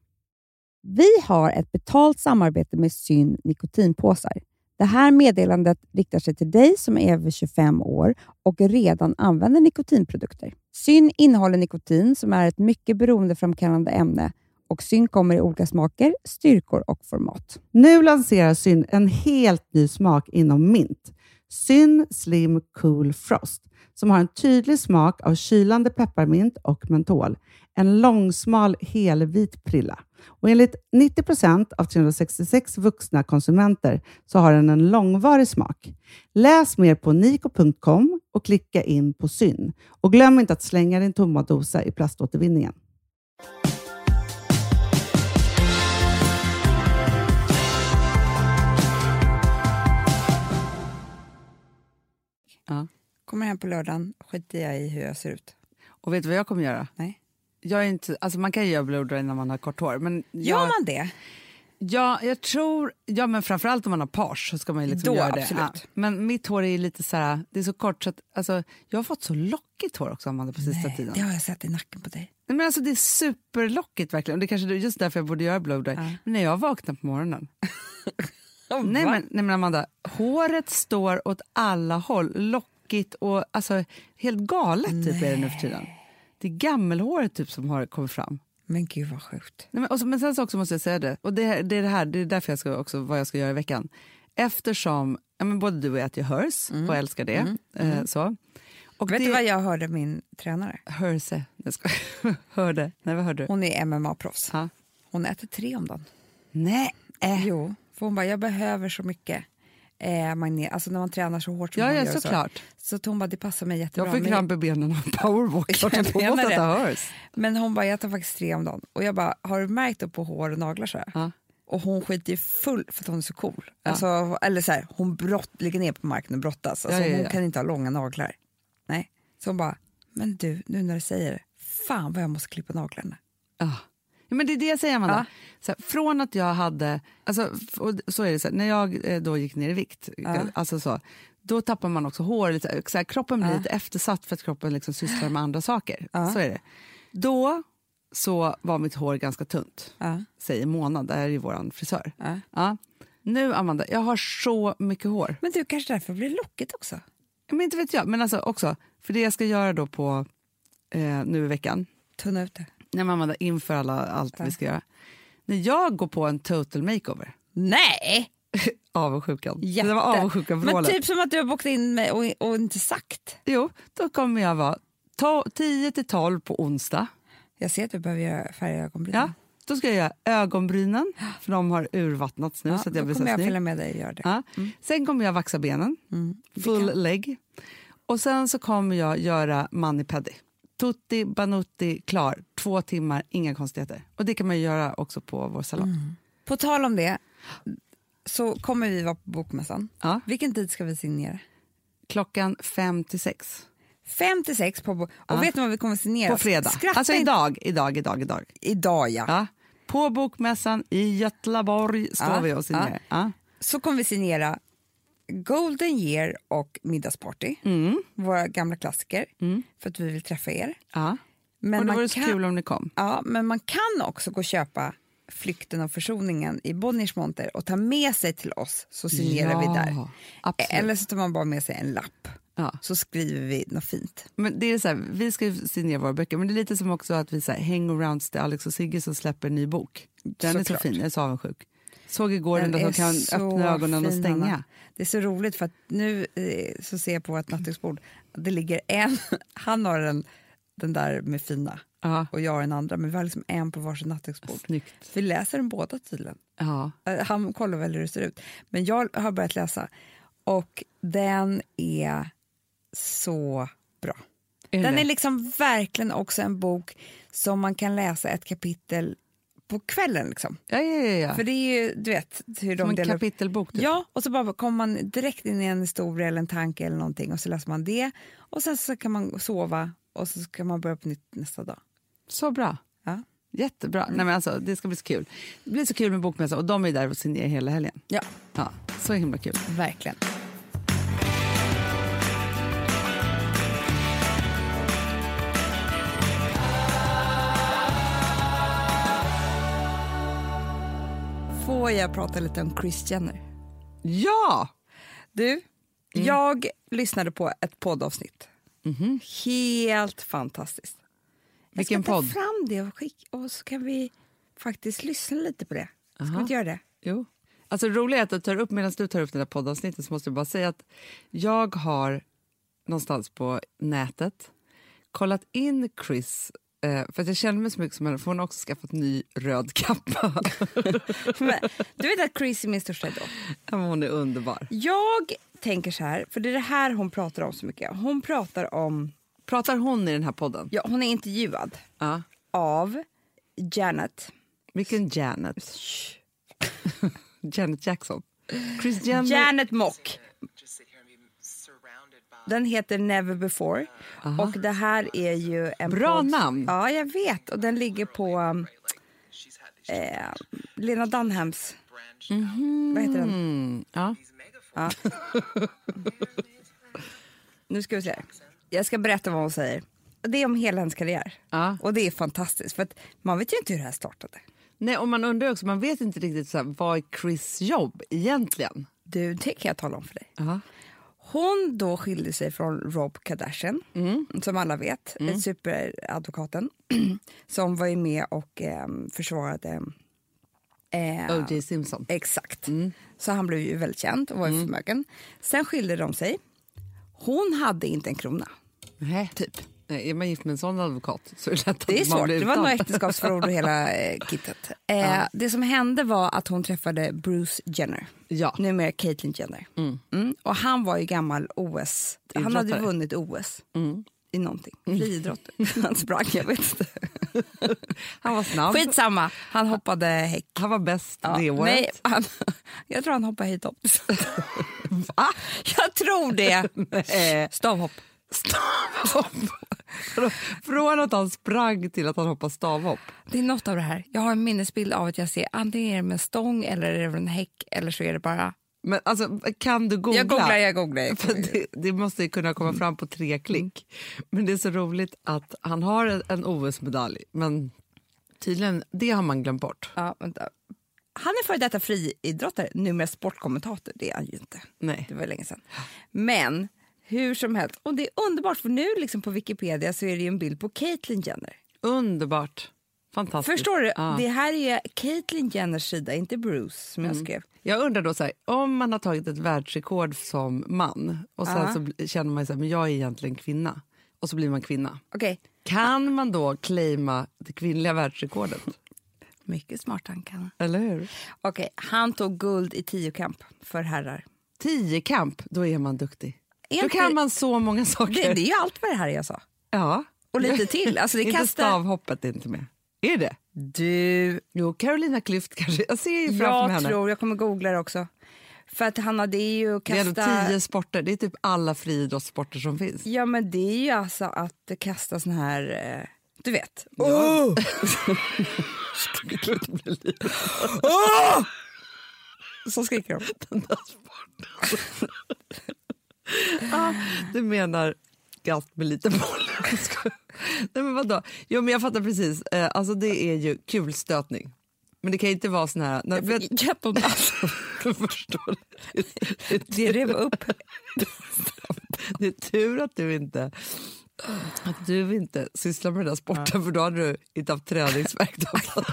Vi har ett betalt samarbete med Syn nikotinpåsar. Det här meddelandet riktar sig till dig som är över tjugofem år och redan använder nikotinprodukter. Syn innehåller nikotin som är ett mycket beroendeframkallande ämne och Syn kommer i olika smaker, styrkor och format. Nu lanserar Syn en helt ny smak inom mint. Syn Slim Cool Frost som har en tydlig smak av kylande pepparmint och mentol. En långsmal helvit prilla. Och enligt nittio procent av trehundrasextiosex vuxna konsumenter så har den en långvarig smak. Läs mer på niko punkt com och klicka in på Syn. Och glöm inte att slänga din tomma dosa i plaståtervinningen. Ja. Kommer hem på lördagen, skiter jag i hur jag ser ut. Och vet du vad jag kommer göra? Nej. Jag är inte, alltså man kan ju göra blowdry när man har kort hår. Men jag, Gör man det? Ja, jag tror... Ja, men framförallt om man har pars så ska man ju liksom Då, göra det. absolut. Ja. Men mitt hår är ju lite så här... Det är så kort så att... Alltså, jag har fått så lockigt hår också, Amanda, på sista Nej, tiden. det har jag sett i nacken på dig. Nej, men alltså, det är superlockigt verkligen. Och det är kanske just därför jag borde göra blowdry. Ja. Men när jag vaknar på morgonen... Oh, nej, va? men, nej men Amanda, håret står åt alla håll. Lockigt och alltså helt galet typ är det nu för tiden. Det är gammelhåret typ som har kommit fram. Men gud vad sjukt. Nej, men, och så, men sen så också måste jag säga det. Och det, det är det här, det är därför jag ska också, vad jag ska göra i veckan. Eftersom, ja, men både du och jag äter ju Hers Mm. och älskar det. Mm. Eh, så. Och Vet det, du vad jag hörde min tränare? Herse, jag ska, hörde. Nej, vad hörde du? Hon är M M A-proffs. Ha? Hon äter tre om dagen. Nej. Äh. Jo, för hon bara, jag behöver så mycket eh, magnet. Alltså när man tränar så hårt som Ja, hon ja, gör. såklart. Så, så hon bara, det passar mig jättebra. Jag fick Men- kramp i benen av powerwalk. Klart jag Jag måste menar äta det. Hers. Men hon bara, jag tar faktiskt tre om dagen. Och jag bara, har du märkt upp på hår och naglar så här? Ja. Och hon skiter ju full för att hon är så cool. Ja. Alltså, eller så här, hon brott, ligger ner på marken och brottas. Alltså, Ja, ja, ja. Hon kan inte ha långa naglar. Nej. Så hon bara, men du, nu när du säger det, fan vad jag måste klippa naglarna. Ja. Ja, men det är det jag säger, Amanda. Ja. Så här, från att jag hade... Alltså, f- och så är det så här, när jag eh, då gick ner i vikt, Ja. alltså så, då tappar man också hår. Lite, så här, kroppen blir Ja. lite eftersatt för att kroppen liksom sysslar med andra saker. Ja. Så är det. Då så var mitt hår ganska tunt. Ja. Säger Mona, där är ju våran frisör. Ja. Ja. Nu Amanda, jag har så mycket hår. Men du, kanske därför blir lockigt också. Men inte vet jag, men alltså också, för det jag ska göra då på eh, nu i veckan. Tunna ut det. Nej, Amanda, inför alla, allt Ja. vi ska göra. När jag går på en total makeover. Nej! Avundsjukan. Jätte. Det var avundsjukan för Men hålet. typ som att du har bokat in mig och, och inte sagt. Jo, då kommer jag vara to- tio till tolv på onsdag. Jag ser att du behöver göra färga ögonbryn. Ja, då ska jag göra ögonbrynen, för de har urvattnats nu. Ja, så att jag då blir så kommer jag snygg. följa med dig och göra det. Ja. Sen kommer jag vaxa benen, Mm. full Vilka? leg. Och sen så kommer jag göra mani-pedi. Tutti, banutti, klar. Två timmar, inga konstigheter. Och det kan man göra också på vår salong. Mm. På tal om det så kommer vi vara på bokmässan. Ja. Vilken tid ska vi signera? Klockan fem till sex. Fem till sex på bo- Och Ja. vet ni vad vi kommer signera? På fredag. Skratta Alltså inte. idag, idag, idag, idag. Idag ja. Ja. På bokmässan i Göteborg står Ja, vi och signerar. Ja. Så kommer vi signera Golden Year och Middagsparty. Mm. Våra gamla klassiker. För att vi vill träffa er. Ja. Men Och det man vore så kan- kul om ni kom. Ja, men man kan också gå och köpa Flykten och försoningen i Bonniers monter och ta med sig till oss, så signerar vi där. Absolut. Eller så tar man bara med sig en lapp, Ja. så skriver vi något fint. Men det är så här, vi ska ju signera våra böcker, men det är lite som också att vi så här, hangarounds till Alex och Sigge som släpper en ny bok. Den är så Såklart. fin, jag är så avundsjuk. Såg igår den, Den där är som kan så öppna ögonen och fin, stänga. Hanna. Det är så roligt för att nu eh, så ser jag på ett nattduksbord att det ligger en, han har den, den där med fina Ja, och jag har den andra, men vi har liksom en på varsin nattduksbord. snyggt. Vi läser den båda tydligen. Ja. Eh, Han kollar väl hur det ser ut. Men jag har börjat läsa och den är så bra. Är Den det? är liksom verkligen också en bok som man kan läsa ett kapitel på kvällen. Liksom. Ja, ja, ja, ja. För det är ju, du vet, hur Som de en delar upp. kapitelbok. Typ. Ja, och så bara kommer man direkt in i en historia eller en tanke eller någonting och så läser man det. Och sen så kan man sova och så kan man börja på nytt nästa dag. Så bra. Ja. Jättebra. Nej, men alltså, det ska bli så kul. Det blir så kul med bokmässan och de är där och signerar hela helgen. Ja, Ja, så himla kul. verkligen. Får jag prata lite om Kris Jenner? Ja! Du, jag lyssnade på ett poddavsnitt. Helt fantastiskt. Vilken jag ska podd? ta fram det och, skick, och så kan vi faktiskt lyssna lite på det. Ska vi Aha. inte göra det? Jo. Alltså det roliga är att du tar upp, medan du tar upp det där poddavsnittet, så måste jag bara säga att jag har någonstans på nätet kollat in Chris, eh, för att jag känner mig så mycket som henne, för hon har också skaffat ny röd kappa. Men, du vet att Chris är min största idol. Ja, men hon är underbar. Jag tänker så här, för det är det här hon pratar om så mycket. Hon pratar om, Pratar hon i den här podden? ja, hon är intervjuad Ja. av Janet. Vilken Janet? Janet Jackson. Chris Jenner. Janet Mock. Den heter Never Before. Och det här är ju en Bra podd. namn. Ja, jag vet. Och den ligger på um, eh, Lena Dunhams. Vad heter den? Mm, ja. Ja. Nu ska vi se. Jag ska berätta vad hon säger. Det är om hela hennes karriär. Ja. Och det är fantastiskt. För att man vet ju inte hur det här startade. Nej, och man undrar också, man vet inte riktigt så här, vad är Chris jobb egentligen? Du, det kan jag tala om för dig. Ja. Hon då skilde sig från Rob Kardashian, Mm. som alla vet, mm. superadvokaten, som var ju med och eh, försvarade... Eh, O J Simpson. Exakt. Så han blev ju väldigt känd och var ju förmögen. Sen skilde de sig. Hon hade inte en krona. Nej. Typ. Nej, är man gift med en sån advokat så är det lätt att Det är man svårt. blir Det var utan. nog äktenskapsförord och hela eh, kittet. Eh, Ja. Det som hände var att hon träffade Bruce Jenner. Ja. Numera Caitlyn Jenner. Mm. Och han var ju gammal O S. Han hade Idrottare. vunnit O S. Mm. I någonting. Friidrott. Han sprang, jag vet inte. Han var snabb. Skitsamma. Han hoppade häck. Han var bäst Ja, det året. nej, han, jag tror han hoppade hitåt. Va? Jag tror det. Nej. Stavhopp. Stavhopp. Från att han sprang till att han hoppade stavhopp. Det är något av det här. Jag har en minnesbild av att jag ser antingen är det med stång eller är det med en häck eller så är det bara Men alltså, kan du googla? Jag googlar, jag googlar. För det, det måste ju kunna komma fram på tre klick. Men det är så roligt att han har en, en O S-medalj. Men tydligen, det har man glömt bort. Ja, vänta. Han är före detta friidrottare, numera sportkommentator. Det är han ju inte. Nej. Det var länge sedan. Men hur som helst. Och det är underbart för nu liksom på Wikipedia så är det ju en bild på Caitlyn Jenner. Underbart. Fantastiskt. Förstår du? Ja. Det här är Caitlyn Jenners sida, inte Bruce som jag skrev. Jag undrar då så här, om man har tagit ett världsrekord som man och sen Ja. så bl- känner man så här, men jag är egentligen kvinna. Och så blir man kvinna. Okej. Kan man då claima det kvinnliga världsrekordet? Mycket smart han kan. Eller hur? Okej, han tog guld i tiokamp för herrar. Tio kamp, då är man duktig. Är Då inte- kan man så många saker. Det, det är ju allt vad det här är jag sa. Ja. Och lite till. Alltså det Inte kastar... stavhoppet är inte med. Är det? Du, Jo, Carolina Klüft kanske. Jag ser ju framför jag henne. tror, jag kommer googla det också. För att han hade ju Det är ändå kasta... tio sporter. Det är typ alla friidrottssporter som finns. Ja men det är ju alltså att kasta sån här... eh, Du vet. Oh! Så skriker de. Den där sporten. ah, du menar galt med lite boll. Nej men vadå? Jo men jag fattar precis. Eh, alltså det är ju kulstötning. Men det kan ju inte vara sån här... Nej, vet, Jätteont. jag förstår det. Det, Det rev upp. det är tur att du inte... Att du inte sysslar med den där sporten för då hade du inte haft träningsvärk. Du hade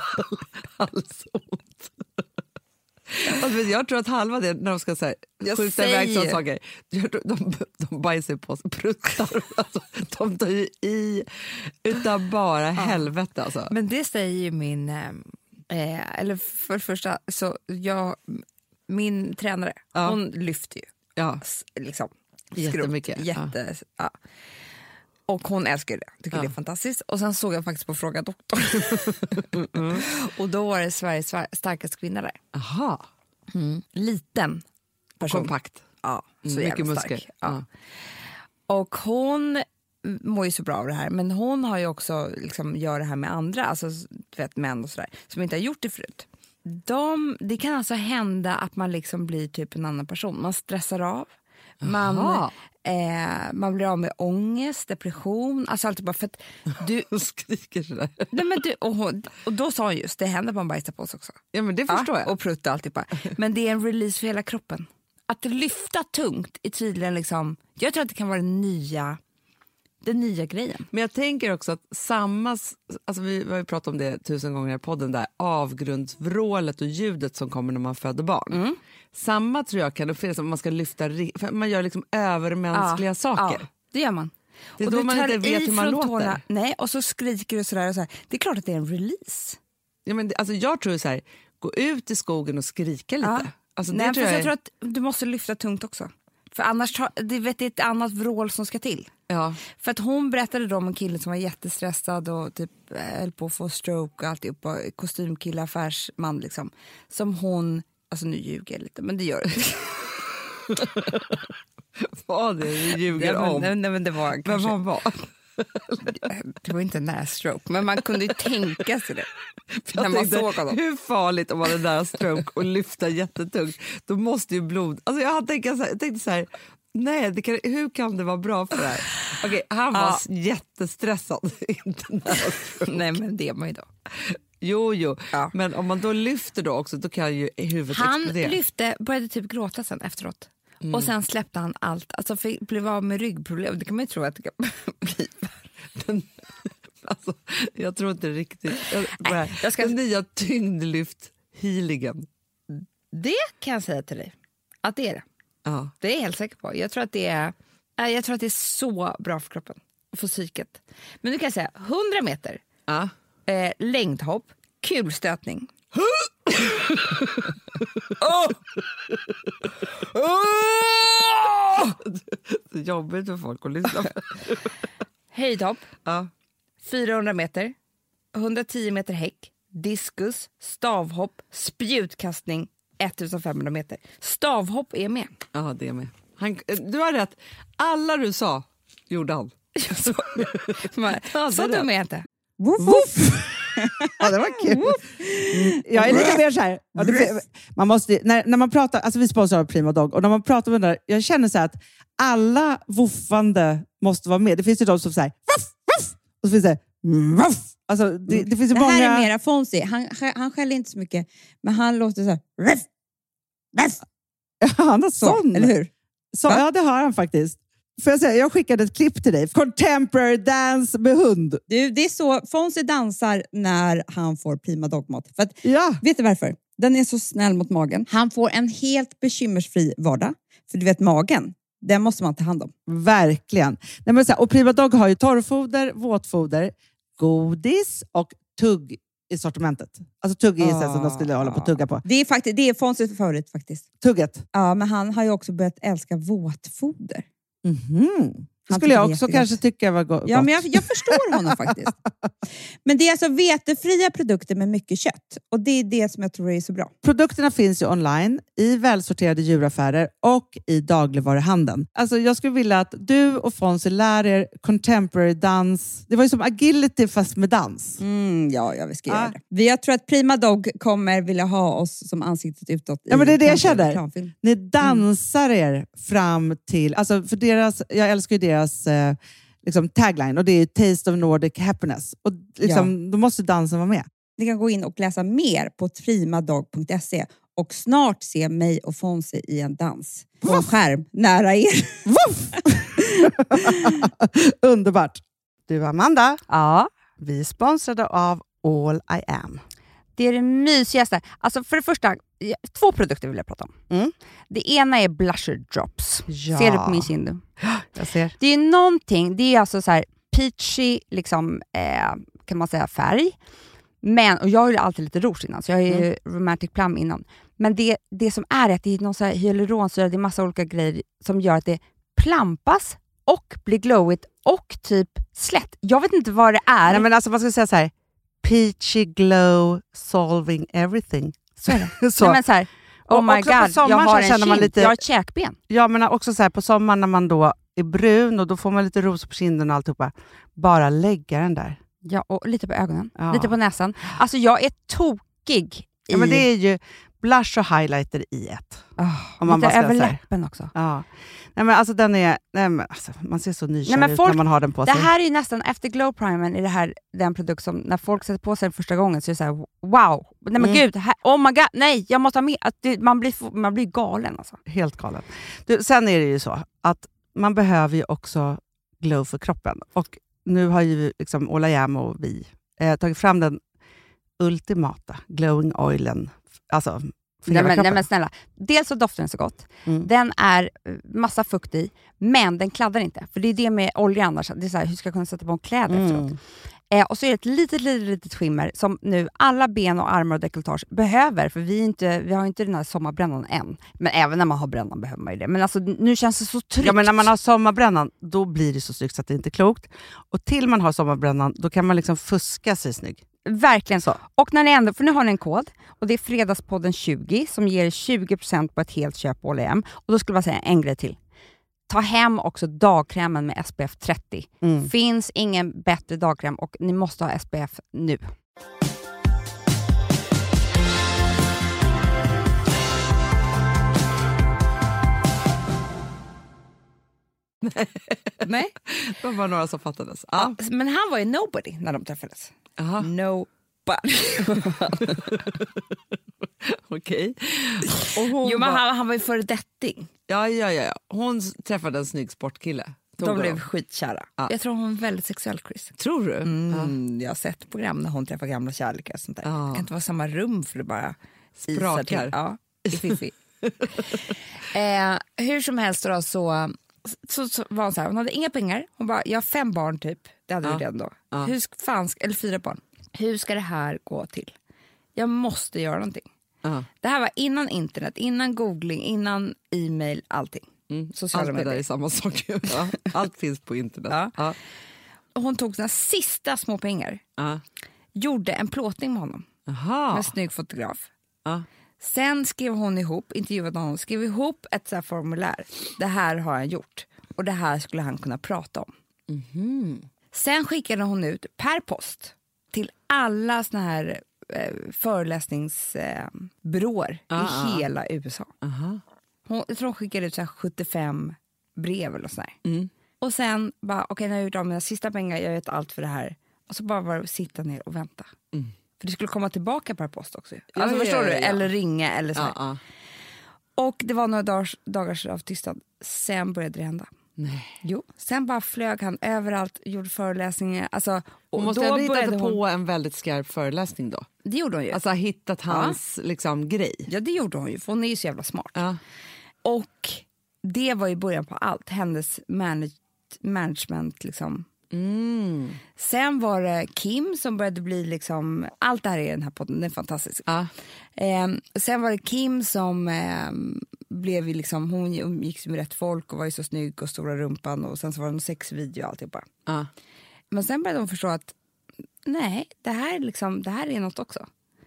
halsont. Alltså, jag tror att halva det när de ska så här, Jag skjuta iväg säger. sådana saker, jag tror, de, de bajsar på sig, pruttar. Alltså, de tar ju i utan bara helvete. Alltså. Men det säger ju min... Eh, eller för det första, så jag, min tränare, Ja. hon lyfter ju. Ja, S- Liksom, jättemycket. Skrot, jätte, ja. Och hon älskar det, tycker Ja. det är fantastiskt. Och sen såg jag faktiskt på Fråga doktorn. mm. Och då var det Sveriges svar- starkaste kvinna där. Aha. Mm. Liten person. Kompakt. Ja, så Mm, jävla mycket stark. muskler. Ja. Och hon mår ju så bra av det här, men hon har ju också liksom gör det här med andra, alltså du vet, män och sådär, som inte har gjort det förut. De, det kan alltså hända att man liksom blir typ en annan person. Man stressar av, man, Jaha. eh, man blir av med ångest, depression, alltså allt bara för att du... De skriker sådär. Nej, men du och, hon, och då sa hon just, det händer att man bajsar på sig också. Ja, men det förstår jag. Och prutta alltihopa. Men det är en release för hela kroppen. Att lyfta tungt är tydligen liksom, jag tror att det kan vara den nya, den nya grejen. Men jag tänker också att samma, alltså vi har ju pratat om det tusen gånger i podden, där avgrundsvrålet och ljudet som kommer när man föder barn. Mm. Samma tror jag kan det finnas om man ska lyfta, för man gör liksom övermänskliga Ja, saker. Ja, det gör man. Det är och då du man tar inte vet i hur man från låter. tårna. Nej, och så skriker du sådär och så här. Det är klart att det är en release. Ja, men det, alltså jag tror så här, gå ut i skogen och skrika lite. Ja. Alltså, det Nej, tror för jag, jag är- tror att du måste lyfta tungt också. För annars tar, det, vet, det är ett annat vrål som ska till. ja. För att hon berättade då om en kille som var jättestressad och typ eh, höll på att få stroke och alltihop, och kostymkille, affärsman liksom. Som hon, alltså nu ljuger jag lite, men det gör det. Vad det är du ljuger Nej, men, om. nej, nej, men det var Vem kanske, han var. det var inte nära stroke, men man kunde ju tänka sig det. När Jag man tänkte, såg honom. hur farligt om man är nära stroke och lyfta jättetungt. Då måste ju blod... Alltså jag, tänkte så här, jag tänkte så här, nej, det kan, hur kan det vara bra för det här? Okej, han var Ja. jättestressad. Inte nära stroke. Nej, men det är man ju då. Jo, jo. Ja. Men om man då lyfter då också, då kan ju huvudet Han explodera. lyfte, började typ gråta sen efteråt. Mm. Och sen släppte han allt. Alltså fick, blev av med ryggproblem. Det kan man ju tro att det kan bli. Alltså, jag tror inte riktigt... Jag, bara, jag ska- Den nya tyngdlyft-healingen. Det kan jag säga till dig. Att det är det. Ja. Det är jag helt säker på. Jag tror att det är, äh, jag tror att det är så bra för kroppen. Och för psyket. Men nu kan jag säga hundra meter. Ja. Eh, längdhopp. Kulstötning. oh! Oh! Det är jobbigt för folk att lyssna på. Höjdhopp. Ja. fyrahundra meter. hundratio meter häck. Diskus. Stavhopp. Spjutkastning. femtonhundra meter. Stavhopp är med. Ja, det är med. Han, du har rätt. Alla du sa gjorde han. Så, så dum är jag inte. Woof, woof. Ja, det var kul. Mm. Jag är lite mer så här. Ja, det, man måste, när, när man pratar, alltså vi sponsrar av Prima Dog, och när man pratar med den där, jag känner så här att alla woffande måste vara med. Det finns ju de som säger ruff, ruff, och så finns det ruff. Alltså, det, det finns ju det många... här är mera Fonzie. Han, han skäller inte så mycket, men han låter så här ruff, ruff. Han har sån. Eller hur? Så, ja, det har han faktiskt. Får jag säga, jag skickade ett klipp till dig. Contemporary dance med hund. Du, det är så Fonzie dansar när han får Prima Dog-mat. För att, Ja. vet du varför? Den är så snäll mot magen. Han får en helt bekymmersfri vardag. För du vet, magen, den måste man ta hand om. Verkligen. Nej, men så här, och Prima Dog har ju torrfoder, våtfoder, godis och tugg i sortimentet. Alltså tugg är ah. som de skulle hålla på att tugga på. Det är, faktiskt, det är Fonzies favorit faktiskt. Tugget? Ja, men han har ju också börjat älska våtfoder. Mhm. Det skulle jag också kanske tycka var go- ja, men jag, jag förstår honom faktiskt. Men det är alltså vetefria produkter med mycket kött. Och det är det som jag tror är så bra. Produkterna finns ju online, i välsorterade djuraffärer och i dagligvaruhandeln. Alltså jag skulle vilja att du och Fonzie lär er contemporary dans. Det var ju som agility fast med dans. Mm, ja, ja, vi ska ah. göra det. Jag tror att Prima Dog kommer vilja ha oss som ansiktet utåt. Ja, men det är det jag känner. Reklamfilm. Ni dansar mm. er fram till... Alltså för deras, jag älskar ju deras eh, liksom tagline, och det är Taste of Nordic Happiness. Och liksom, ja. Då måste dansen vara med. Ni kan gå in och läsa mer på primadog punkt se och snart se mig och Fonzie i en dans på en skärm nära er. Underbart. Du Amanda, ja. Vi är sponsrade av All I Am. Det är det mysigaste. Alltså för det första, två produkter vill jag prata om. Mm. Det ena är blusher drops. Ja. Ser du på min kind? Jag ser. Det är någonting, det är alltså så här peachy liksom, eh, kan man säga, färg. Men, och jag har ju alltid lite rouge innan, så jag har ju mm. romantic plum innan. Men det, det som är att det är någon så här hyaluronsyra, det är massa olika grejer som gör att det plampas och blir glowigt och typ slätt. Jag vet inte vad det är. Nej, men alltså man ska säga så här, peachy glow solving everything. Så är det. Så. Nej, men så här, oh och my god, jag har en kind, man lite... jag har ett käkben. Ja, men också så här, på sommaren när man då är brun och då får man lite ros på kinden och alltihopa. Bara lägga den där. Ja, och lite på ögonen, ja. Lite på näsan. Alltså jag är tokig i... Ja, men det är ju blush och highlighter i ett. Oh, om man lite över läppen också. Ja. Nej, men alltså den är... Nej, men alltså, man ser så nykär nej, ut folk, när man har den på det sig. Det här är ju nästan, efter Glow Primern är det här den produkt som när folk sätter på sig den första gången så är det så här, wow. Nej men mm. gud, här, oh my god, nej, jag måste ha med. Att det, man, blir, man blir galen alltså. Helt galen. Du, sen är det ju så att man behöver ju också glow för kroppen. Och nu har ju liksom All I Am och vi eh, tagit fram den ultimata glowing oilen. Alltså, nej men, nej men snälla, dels så doftar den så gott. Mm. Den är massa fukt i, men den kladdar inte. För det är det med olja annars. Det är så här, hur ska jag kunna sätta på en kläder mm. efteråt? Eh, och så är det ett litet, litet, litet skimmer som nu alla ben och armar och dekolletage behöver. För vi, är inte, vi har inte den här sommarbrännan än. Men även när man har brännan behöver man ju det. Men alltså, nu känns det så tryggt. Ja, men när man har sommarbrännan, då blir det så snyggt så att det inte är klokt. Och till man har sommarbrännan, då kan man liksom fuska sig snygg. Verkligen så. Och när ni ändå, för nu har ni en kod och det är Fredagspodden tjugo som ger tjugo procent på ett helt köp på All I Am. Och då skulle jag säga en grej till. Ta hem också dagkrämen med S P F trettio. Mm. Finns ingen bättre dagkräm och ni måste ha S P F nu. Nej. Det var några som fattades. Ja, men han var ju nobody när de träffades. Aha. Nobody. Okej. Jo, men han, han var ju föredetting. Ja, ja, ja. Hon träffade en snygg sportkille. De blev skitkära. Ja. Jag tror hon är väldigt sexuell, Chris. Tror du? Mm, ja. Jag har sett program när hon träffar gamla kärlekar. Sånt där. Ja. Det kan inte vara samma rum för det bara sprakar. Ja, fiffi. eh, hur som helst då så, så, så var hon så här, hon hade inga pengar. Hon bara, jag har fem barn typ. Det hade ja. vi redan då. Ja. Hur fan, eller fyra barn. Hur ska det här gå till? Jag måste göra någonting. Uh-huh. Det här var innan internet, innan googling, innan e-mail, allting. Mm. Allt det där är samma sak. Ja. Allt finns på internet. Ja. Ja. Hon tog sina sista små pengar. Uh-huh. Gjorde en plåtning med honom. Uh-huh. Med en snygg fotograf. Uh-huh. Sen skrev hon ihop, intervjuade honom, skrev ihop ett så här formulär. Det här har han gjort. Och det här skulle han kunna prata om. Mm-hmm. Sen skickade hon ut per post. till alla såna här eh, föreläsningsbyråer Ah, i ah. hela U S A. Aha. Hon, jag tror hon skickade ut så här sjuttiofem brev eller sådär. Mm. Och sen bara, okej, när jag har gjort av mina sista pengar, jag vet allt för det här. Och så bara var det att sitta ner och vänta. Mm. För det skulle komma tillbaka per post också. Ja, Alltså, ja, förstår ja, du? ja. Eller ringa eller så. Ja, ja. Och det var några dagars, dagars av tystnad. Sen började det hända. Nej. Jo, sen bara flög han överallt, gjorde föreläsningar. Alltså, och Hon måste då ha hittat började på hon, en väldigt skarp föreläsning då. det gjorde hon ju. Alltså ha hittat hans liksom, grej. Ja, det gjorde hon ju, för hon är ju så jävla smart. Ja. Och det var ju början på allt, hennes manage, management liksom. Mm. Sen var det Kim som började bli liksom, allt det här är den här podden, den är fantastisk. Ja. Eh, sen var det Kim som eh, blev ju liksom, hon umgicks med rätt folk och var ju så snygg och stora rumpan, och sen så var det en sexvideo och alltihopa. Ja. Men sen började hon förstå att nej, det här, liksom, det här är något också.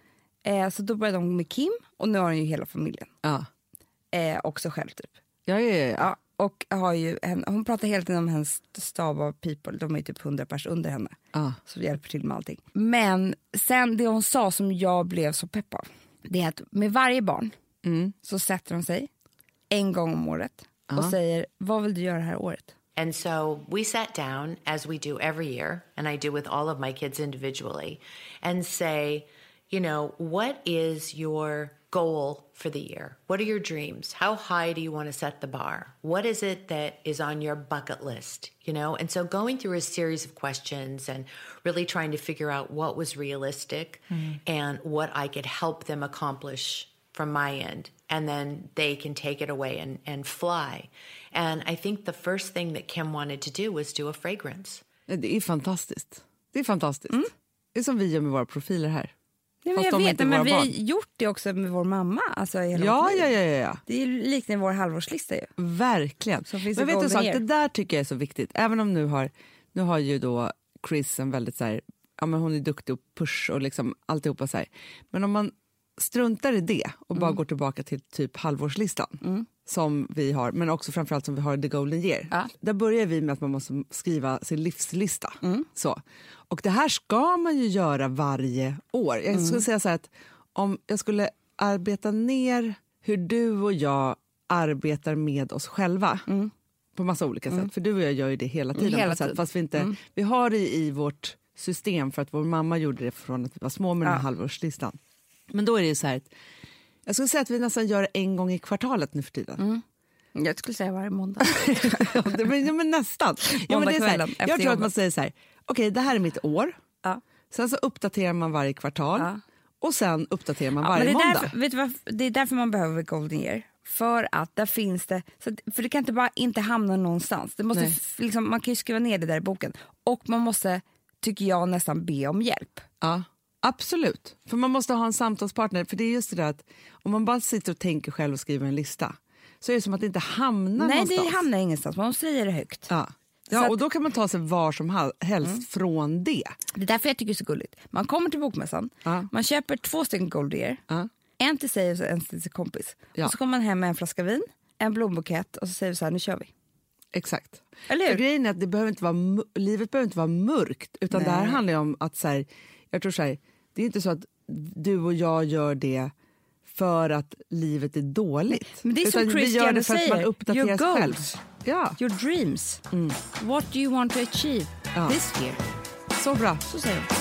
Eh, så då började hon med Kim, och nu har hon ju hela familjen. Ja. Eh, också själv typ. Ja, ja, ja. Ja, och har ju, hon pratar hela tiden om hennes stab av people, de är typ hundra pers under henne. Ja. Så det hjälper till med allting. Men sen det hon sa som jag blev så pepp av, det är att med varje barn Mm. så sätter de sig en gång om året och Ja. säger, vad vill du göra det här året? And so we sat down, as we do every year, and I do with all of my kids individually, and say, you know, what is your goal for the year? What are your dreams? How high do you want to set the bar? What is it that is on your bucket list? You know, and so going through a series of questions and really trying to figure out what was realistic and what I could help them accomplish from my end, and then they can take it away and, and fly. And I think the first thing that Kim wanted to do was do a fragrance. Det är fantastiskt. Det är fantastiskt. Det är som vi gör med våra profiler här. Nej, men Fast jag de är vet, inte men våra vi har barn. gjort det också med vår mamma. Alltså, i hela Ja, vårt liv. ja, ja, ja, ja. Det är liknande vår halvårslista ju. Verkligen. Så finns Men det vet du en sak, golden det year. där tycker jag är så viktigt. Även om nu har, nu har ju då Chris en väldigt så här, ja men hon är duktig och push och liksom alltihopa så här. Men om man struntar i det och bara går tillbaka till typ halvårslistan som vi har, men också framförallt som vi har The Golden Year. Ja. Där börjar vi med att man måste skriva sin livslista. Så. Och det här ska man ju göra varje år. Jag skulle säga så här att om jag skulle arbeta ner hur du och jag arbetar med oss själva på massa olika sätt. För du och jag gör ju det hela tiden. Hela på ett sätt, tiden. fast vi, inte, vi har det i vårt system för att vår mamma gjorde det från att vi var små med den här Ja. halvårslistan. Men då är det ju så här att jag skulle säga att vi nästan gör det en gång i kvartalet nu för tiden. Jag skulle säga varje måndag. Ja, det, men, ja, men nästan. Ja, men det är så här, Måndagskvällen efter jag tror att man jobbet. säger så här, okej det här är mitt år. Ja. Sen så uppdaterar man varje kvartal. Ja. Och sen uppdaterar man Ja, varje men det, är måndag. därför, vet du vad, det är därför man behöver Golden Year. För att där finns det, så att, för det kan inte bara inte hamna någonstans. Det måste, Nej. f- liksom, man kan ju skriva ner det där i boken. Och man måste, tycker jag, nästan be om hjälp. Ja, absolut. För man måste ha en samtalspartner. För det är just det där att om man bara sitter och tänker själv och skriver en lista så är det som att det inte hamnar Nej, någonstans. det hamnar ingenstans. Man måste säga det högt. Ja, Så ja att- och då kan man ta sig var som hel- helst Mm. från det. Det är därför jag tycker det är så gulligt. Man kommer till bokmässan, Ja. man köper två stycken Golden Year. Ja. En till sig och en till sin kompis. Ja. Och så kommer man hem med en flaska vin, en blombukett och så säger vi så här, nu kör vi. Exakt. Eller hur? För grejen är att det behöver inte vara, mu- livet behöver inte vara mörkt. Utan det här Nej. handlar ju om att så här, jag tror så här, det är inte så att du och jag gör det för att livet är dåligt. Men det är som utan vi gör Christian det för att man säger, uppdaterar your sig själv. goals. Ja, Your dreams. What do you want to achieve Ja. this year? så bra. Så säger de.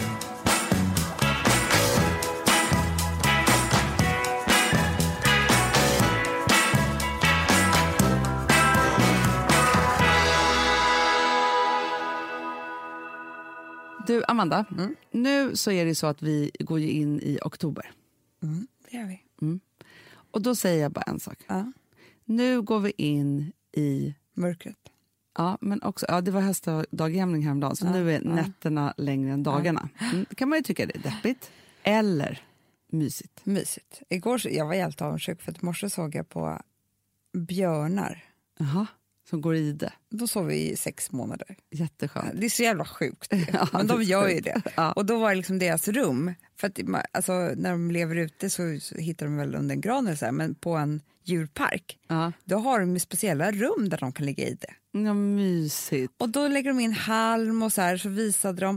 Du, Amanda, Mm. nu så är det så att vi går ju in i oktober. Det gör vi. Och då säger jag bara en sak. Ja. Nu går vi in i, Mörkret. ja men också, ja det var höstdagjämning häromdagen så nu är nätterna längre än dagarna. Mm, det kan man ju tycka det är deppigt. Eller mysigt. Mysigt. Igår så, jag var helt avundsjuk för att i morse såg jag på björnar. Jaha, som går i det. Då sov vi i sex månader. Jätteskönt. Det är så jävla sjukt. Ja, Men det de är gör ju sjukt. det. Ja. Och då var det liksom deras rum. För att ma- alltså, när de lever ute så, så hittar de väl under en gran eller så här, men på en djurpark. Ja. Då har de ju speciella rum där de kan ligga i det. Ja, mysigt. Och då lägger de in halm och så här, så visade de.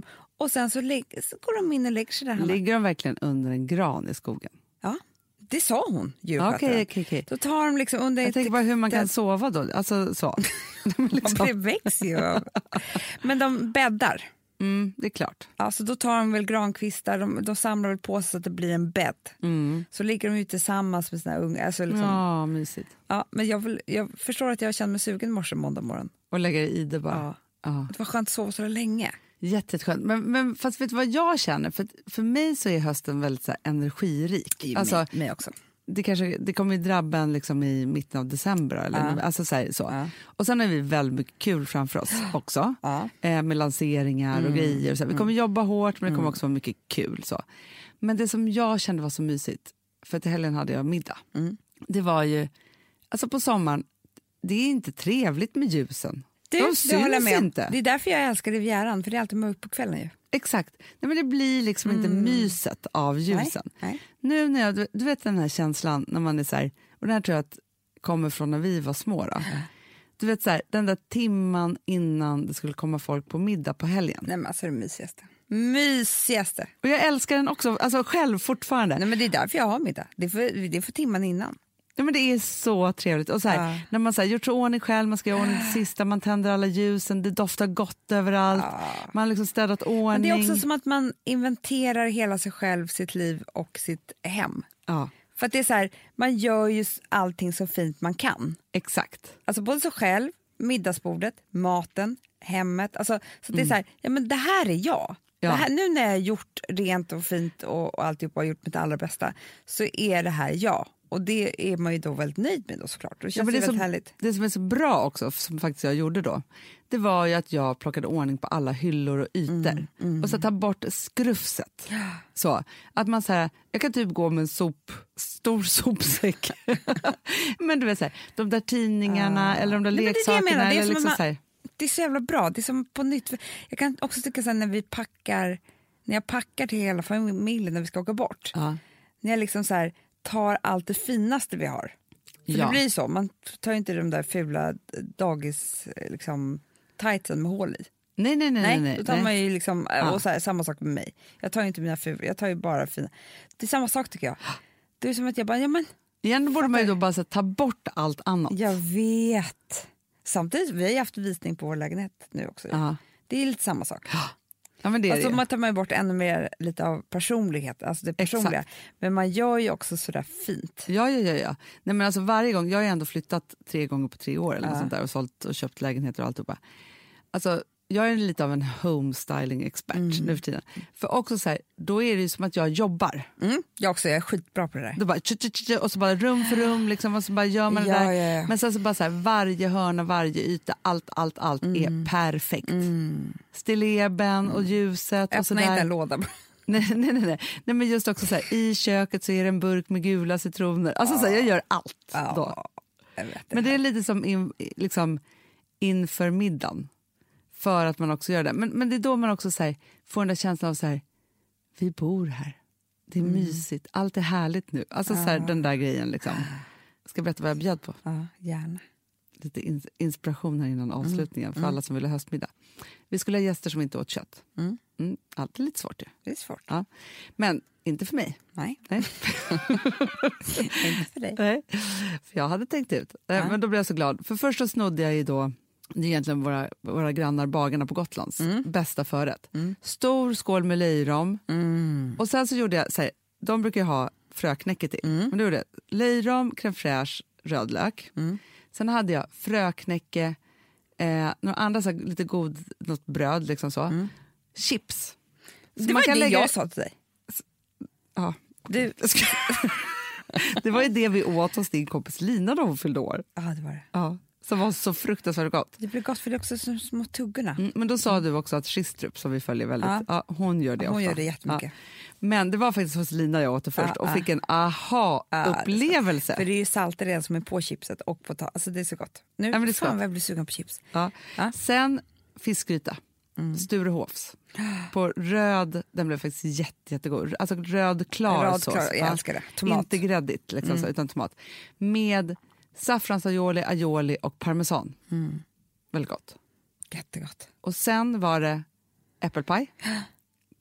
Och sen så, lägg, så går de in och lägger sig där hemma. Ligger de verkligen under en gran i skogen? Ja, det sa hon, djurskötaren. Okej, okej, okej. Då tar de liksom under... Jag tänker bara hur man kan sova då. Alltså så. liksom. Det växer ju. Men de bäddar. Mm, det är klart. Alltså då tar de väl grankvistar, de, de samlar väl på sig så att det blir en bädd. Mm. Så ligger de ju tillsammans med sina unga. Alltså liksom, Ja, mysigt. ja, men jag, vill, jag förstår att jag känner mig sugen i morse måndag morgon. Och lägga i det bara. Ja. Ja. Det var skönt att sova så länge. Jätteskönt. Men, men fast vet du vad jag känner? För, för mig så är hösten väldigt så här, energirik. I alltså, mig, mig också. Det, kanske, det kommer ju drabba en liksom i mitten av december. Eller, Ja. alltså så här, så. Ja. Och sen har vi väldigt mycket kul framför oss också. Ja. Eh, med lanseringar och Mm. grejer. Och så här. Vi kommer jobba hårt men det kommer Mm. också vara mycket kul. Så. Men det som jag kände var så mysigt, för till helgen hade jag middag. Mm. Det var ju, alltså på sommaren, det är inte trevligt med ljusen. Du, De det syns håller jag med om. inte. Det är därför jag älskar Rivieran, för det är alltid mörkt på kvällen ju. Exakt. Nej, men det blir liksom inte myset av ljusen. Nej, nej. Nu när jag, du vet den här känslan när man är så här, och den här tror jag att kommer från när vi var små då. Du vet så här, den där timman innan det skulle komma folk på middag på helgen. Nej men alltså det mysigaste. Mysigaste. Och jag älskar den också, alltså själv fortfarande. Nej men det är därför jag har middag. Det är för, det är för timman innan. Ja, men det är så trevligt. Och så här, Ja. när man så här, gjort så ordning själv, man ska göra ordning det sista, man tänder alla ljusen, det doftar gott överallt. Ja. Man har liksom städat ordning. Men det är också som att man inventerar hela sig själv, sitt liv och sitt hem. Ja, För att det är så här, man gör ju allting så fint man kan. exakt. Alltså både sig själv, middagsbordet, maten, hemmet. Alltså, så det är så här, ja men det här är jag. Ja. Det här, nu när jag har gjort rent och fint och, och alltihop och gjort mitt allra bästa så är det här jag. Och det är man ju då väldigt nöjd med då såklart. Det känns Ja, men ju det, väldigt som, härligt. det som är så bra också, som faktiskt jag gjorde då, det var ju att jag plockade ordning på alla hyllor och ytor. Mm, mm. Och så ta bort skrufset. Så, att man så här, jag kan typ gå med en sop, stor sopsäck. Men du vet så här, de där tidningarna Ah. eller de där Nej, men det är det jag leksakerna. menar. Det är eller som liksom att så här, Det är så jävla bra. Det är som på nytt. Jag kan också tycka så här, när vi packar, när jag packar till hela familjen när vi ska åka bort. ja. När jag liksom så här, tar allt det finaste vi har. För Ja. det blir så, man tar ju inte de där fula dagis liksom, tightsen med hål i. Nej, nej, nej. Nej, nej, då tar nej. man ju liksom, Ja. och så här, samma sak med mig. Jag tar ju inte mina fula, jag tar ju bara fina. Det är samma sak tycker jag. Det är som att jag bara, ja men, Igen borde man ju Fattar. då bara så här, ta bort allt annat. jag vet. Samtidigt, vi har ju haft visning på vår lägenhet nu också. Ja. Det är lite samma sak. Ja, men det är Alltså det. man tar man ju bort ännu mer lite av personlighet, alltså det personliga. Exakt. Men man gör ju också sådär fint. Ja, ja, ja, ja. Nej, men alltså varje gång, jag har ju ändå flyttat tre gånger på tre år eller något Ja. sånt där och sålt och köpt lägenheter och alltihopa. Alltså, jag är lite av en homestyling-expert Mm. nu för tiden. För också så här, då är det ju som att jag jobbar. Mm. Jag också, jag är skitbra på det där. Då bara, tch, tch, tch, och så bara rum för rum, liksom, och så bara gör man det Ja, där. ja, ja. Men sen så bara så här, varje hörna, varje yta, allt, allt, allt är perfekt. Mm. Stilleben och ljuset och så Öppna inte en där. låda. Nej, nej, nej, nej. nej, men just också så här, i köket så är det en burk med gula citroner. Alltså så här, jag gör allt Ja, då. jag vet Men det är lite som in, liksom inför middagen. För att man också gör det. Men, men det är då man också så här, får den där känslan av så här, vi bor här. Det är mysigt. Allt är härligt nu. Alltså så här, den där grejen liksom. Jag ska berätta vad jag bjöd på. Ja, gärna. Lite in, inspiration här innan avslutningen för alla som ville ha höstmiddag. Vi skulle ha gäster som inte åt kött. Mm. Mm, allt är lite svårt ju. Det är svårt. Ja. Men inte för mig. Nej, Nej. inte för dig. Nej, för jag hade tänkt ut. Eh, Ja. Men då blev jag så glad. För först så snodde jag ju då, det är egentligen våra, våra grannar bagarna på Gotlands bästa förrätt. Stor skål med löjrom. Mm. Och sen så gjorde jag, så här, de brukar ju ha fröknäcke till. Men då gjorde jag löjrom, crème fraîche, rödlök. Sen hade jag fröknäcke, eh, några andra så här, lite god, något bröd liksom så. Chips. Så Det man var kan det lägga- jag sa till dig. Ja. Du... Det var ju det vi åt hos din kompis Lina då hon fyllde år. Ja, det var det. Ja, som var så fruktansvärt gott. Det blir gott för det är också som små tuggorna. Mm, men då sa du också att Schistrup som vi följer väldigt, Ja. ja. hon gör det Hon ofta. gör det jättemycket. Ja. Men det var faktiskt hos Lina jag åt det först Ja, och ja. fick en Ja, aha-upplevelse. För det är ju salter redan som är på chipset och på ta- alltså det är så gott. Nu Ja, men det är så fan gott. vad jag blir sugen på chips. Ja. Ja. Sen fiskgryta, Sturehofs. På röd, den blev faktiskt jätte, jättegod. Alltså röd klar Röd sås. klar, jag Ja. älskar det. Tomat. Inte gräddigt liksom, så, utan tomat. Med saffransaioli, aioli och parmesan. Väldigt gott. Jättegott. Och sen var det äppelpaj.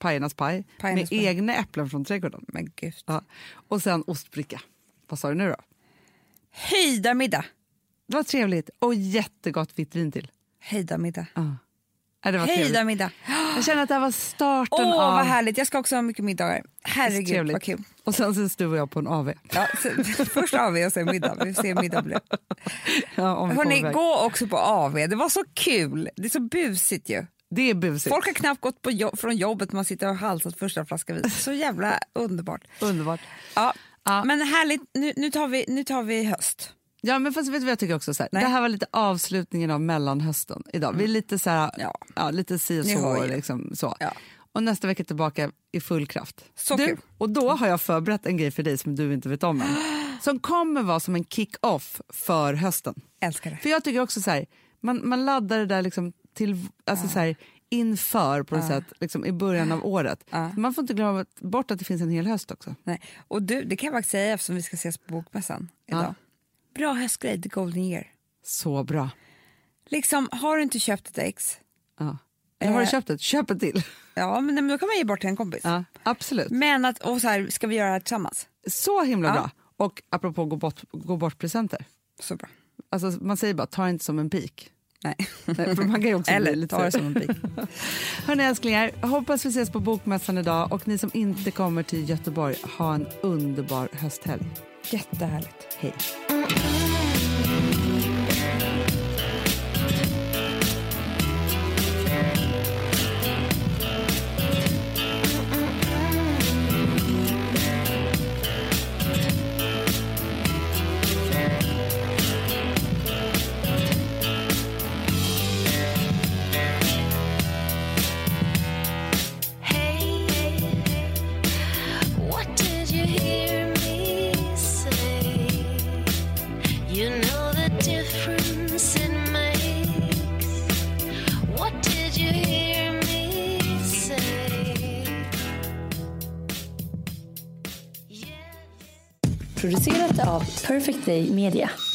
pajernas paj Pajernas med paj. egna äpplen från trädgården. Men gud. Ja. Och sen ostbricka. Vad sa du nu då? Höjda middag. Det var trevligt och jättegott vitt vin till. Höjda middag. Ja. Ja, det var Höjda trevligt. middag. Jag känner att det här var starten Åh, av... vad härligt. Jag ska också ha mycket middagar. Herregud, Trevligt. vad kul. Och sen syns du och jag på en A V. Ja, så, först A V och sen middag. Vi får se hur middag blir. Ja, om vi Hörrni, kommer iväg. gå också på A V. Det var så kul. Det är så busigt ju. Det är busigt. Folk har knappt gått på jobb, från jobbet. Man sitter och halsat första flaskan vin. Så jävla underbart. Underbart. Ja, Ja. men härligt. Nu, nu, tar vi, nu tar vi höst. Ja, men fast vet du vad jag tycker också? Så här, det Nej. här var lite avslutningen av mellanhösten idag. Vi är lite så här, Ja. ja, lite si och Ni så. hör ju. Liksom, så. Ja. Och nästa vecka tillbaka i full kraft. Så du, kul. och då har jag förberett en grej för dig som du inte vet om än. Som kommer vara som en kick-off för hösten. Älskar det. För jag tycker också så här, man, man laddar det där liksom till, alltså så här, inför på något sätt, liksom i början av året. Man får inte glömma bort att det finns en hel höst också. Nej. Och du, det kan jag faktiskt säga eftersom vi ska ses på Bokmässan idag. Ja. Bra höstgrej, the golden year. Så bra. Liksom, har du inte köpt ett ex? Ja. Eller har du Eh. köpt ett? Köp ett till. Ja, men, men då kan man ge bort till en kompis. Ja, absolut. Men att, och så här, ska vi göra det här tillsammans? Så himla Ja. bra. Och apropå gå bort, gå bort presenter. Så bra. Alltså, man säger bara, ta inte som en pik. Nej. Nej, för man kan ju också bli Eller lite ta det så. som en pik. Hörni älsklingar, hoppas vi ses på Bokmässan idag. Och ni som inte kommer till Göteborg, ha en underbar hösthelg. Jättehärligt. Hej. What did you hear me say? You know the difference it makes. What did you hear me say? Producerat av Perfect Day Media.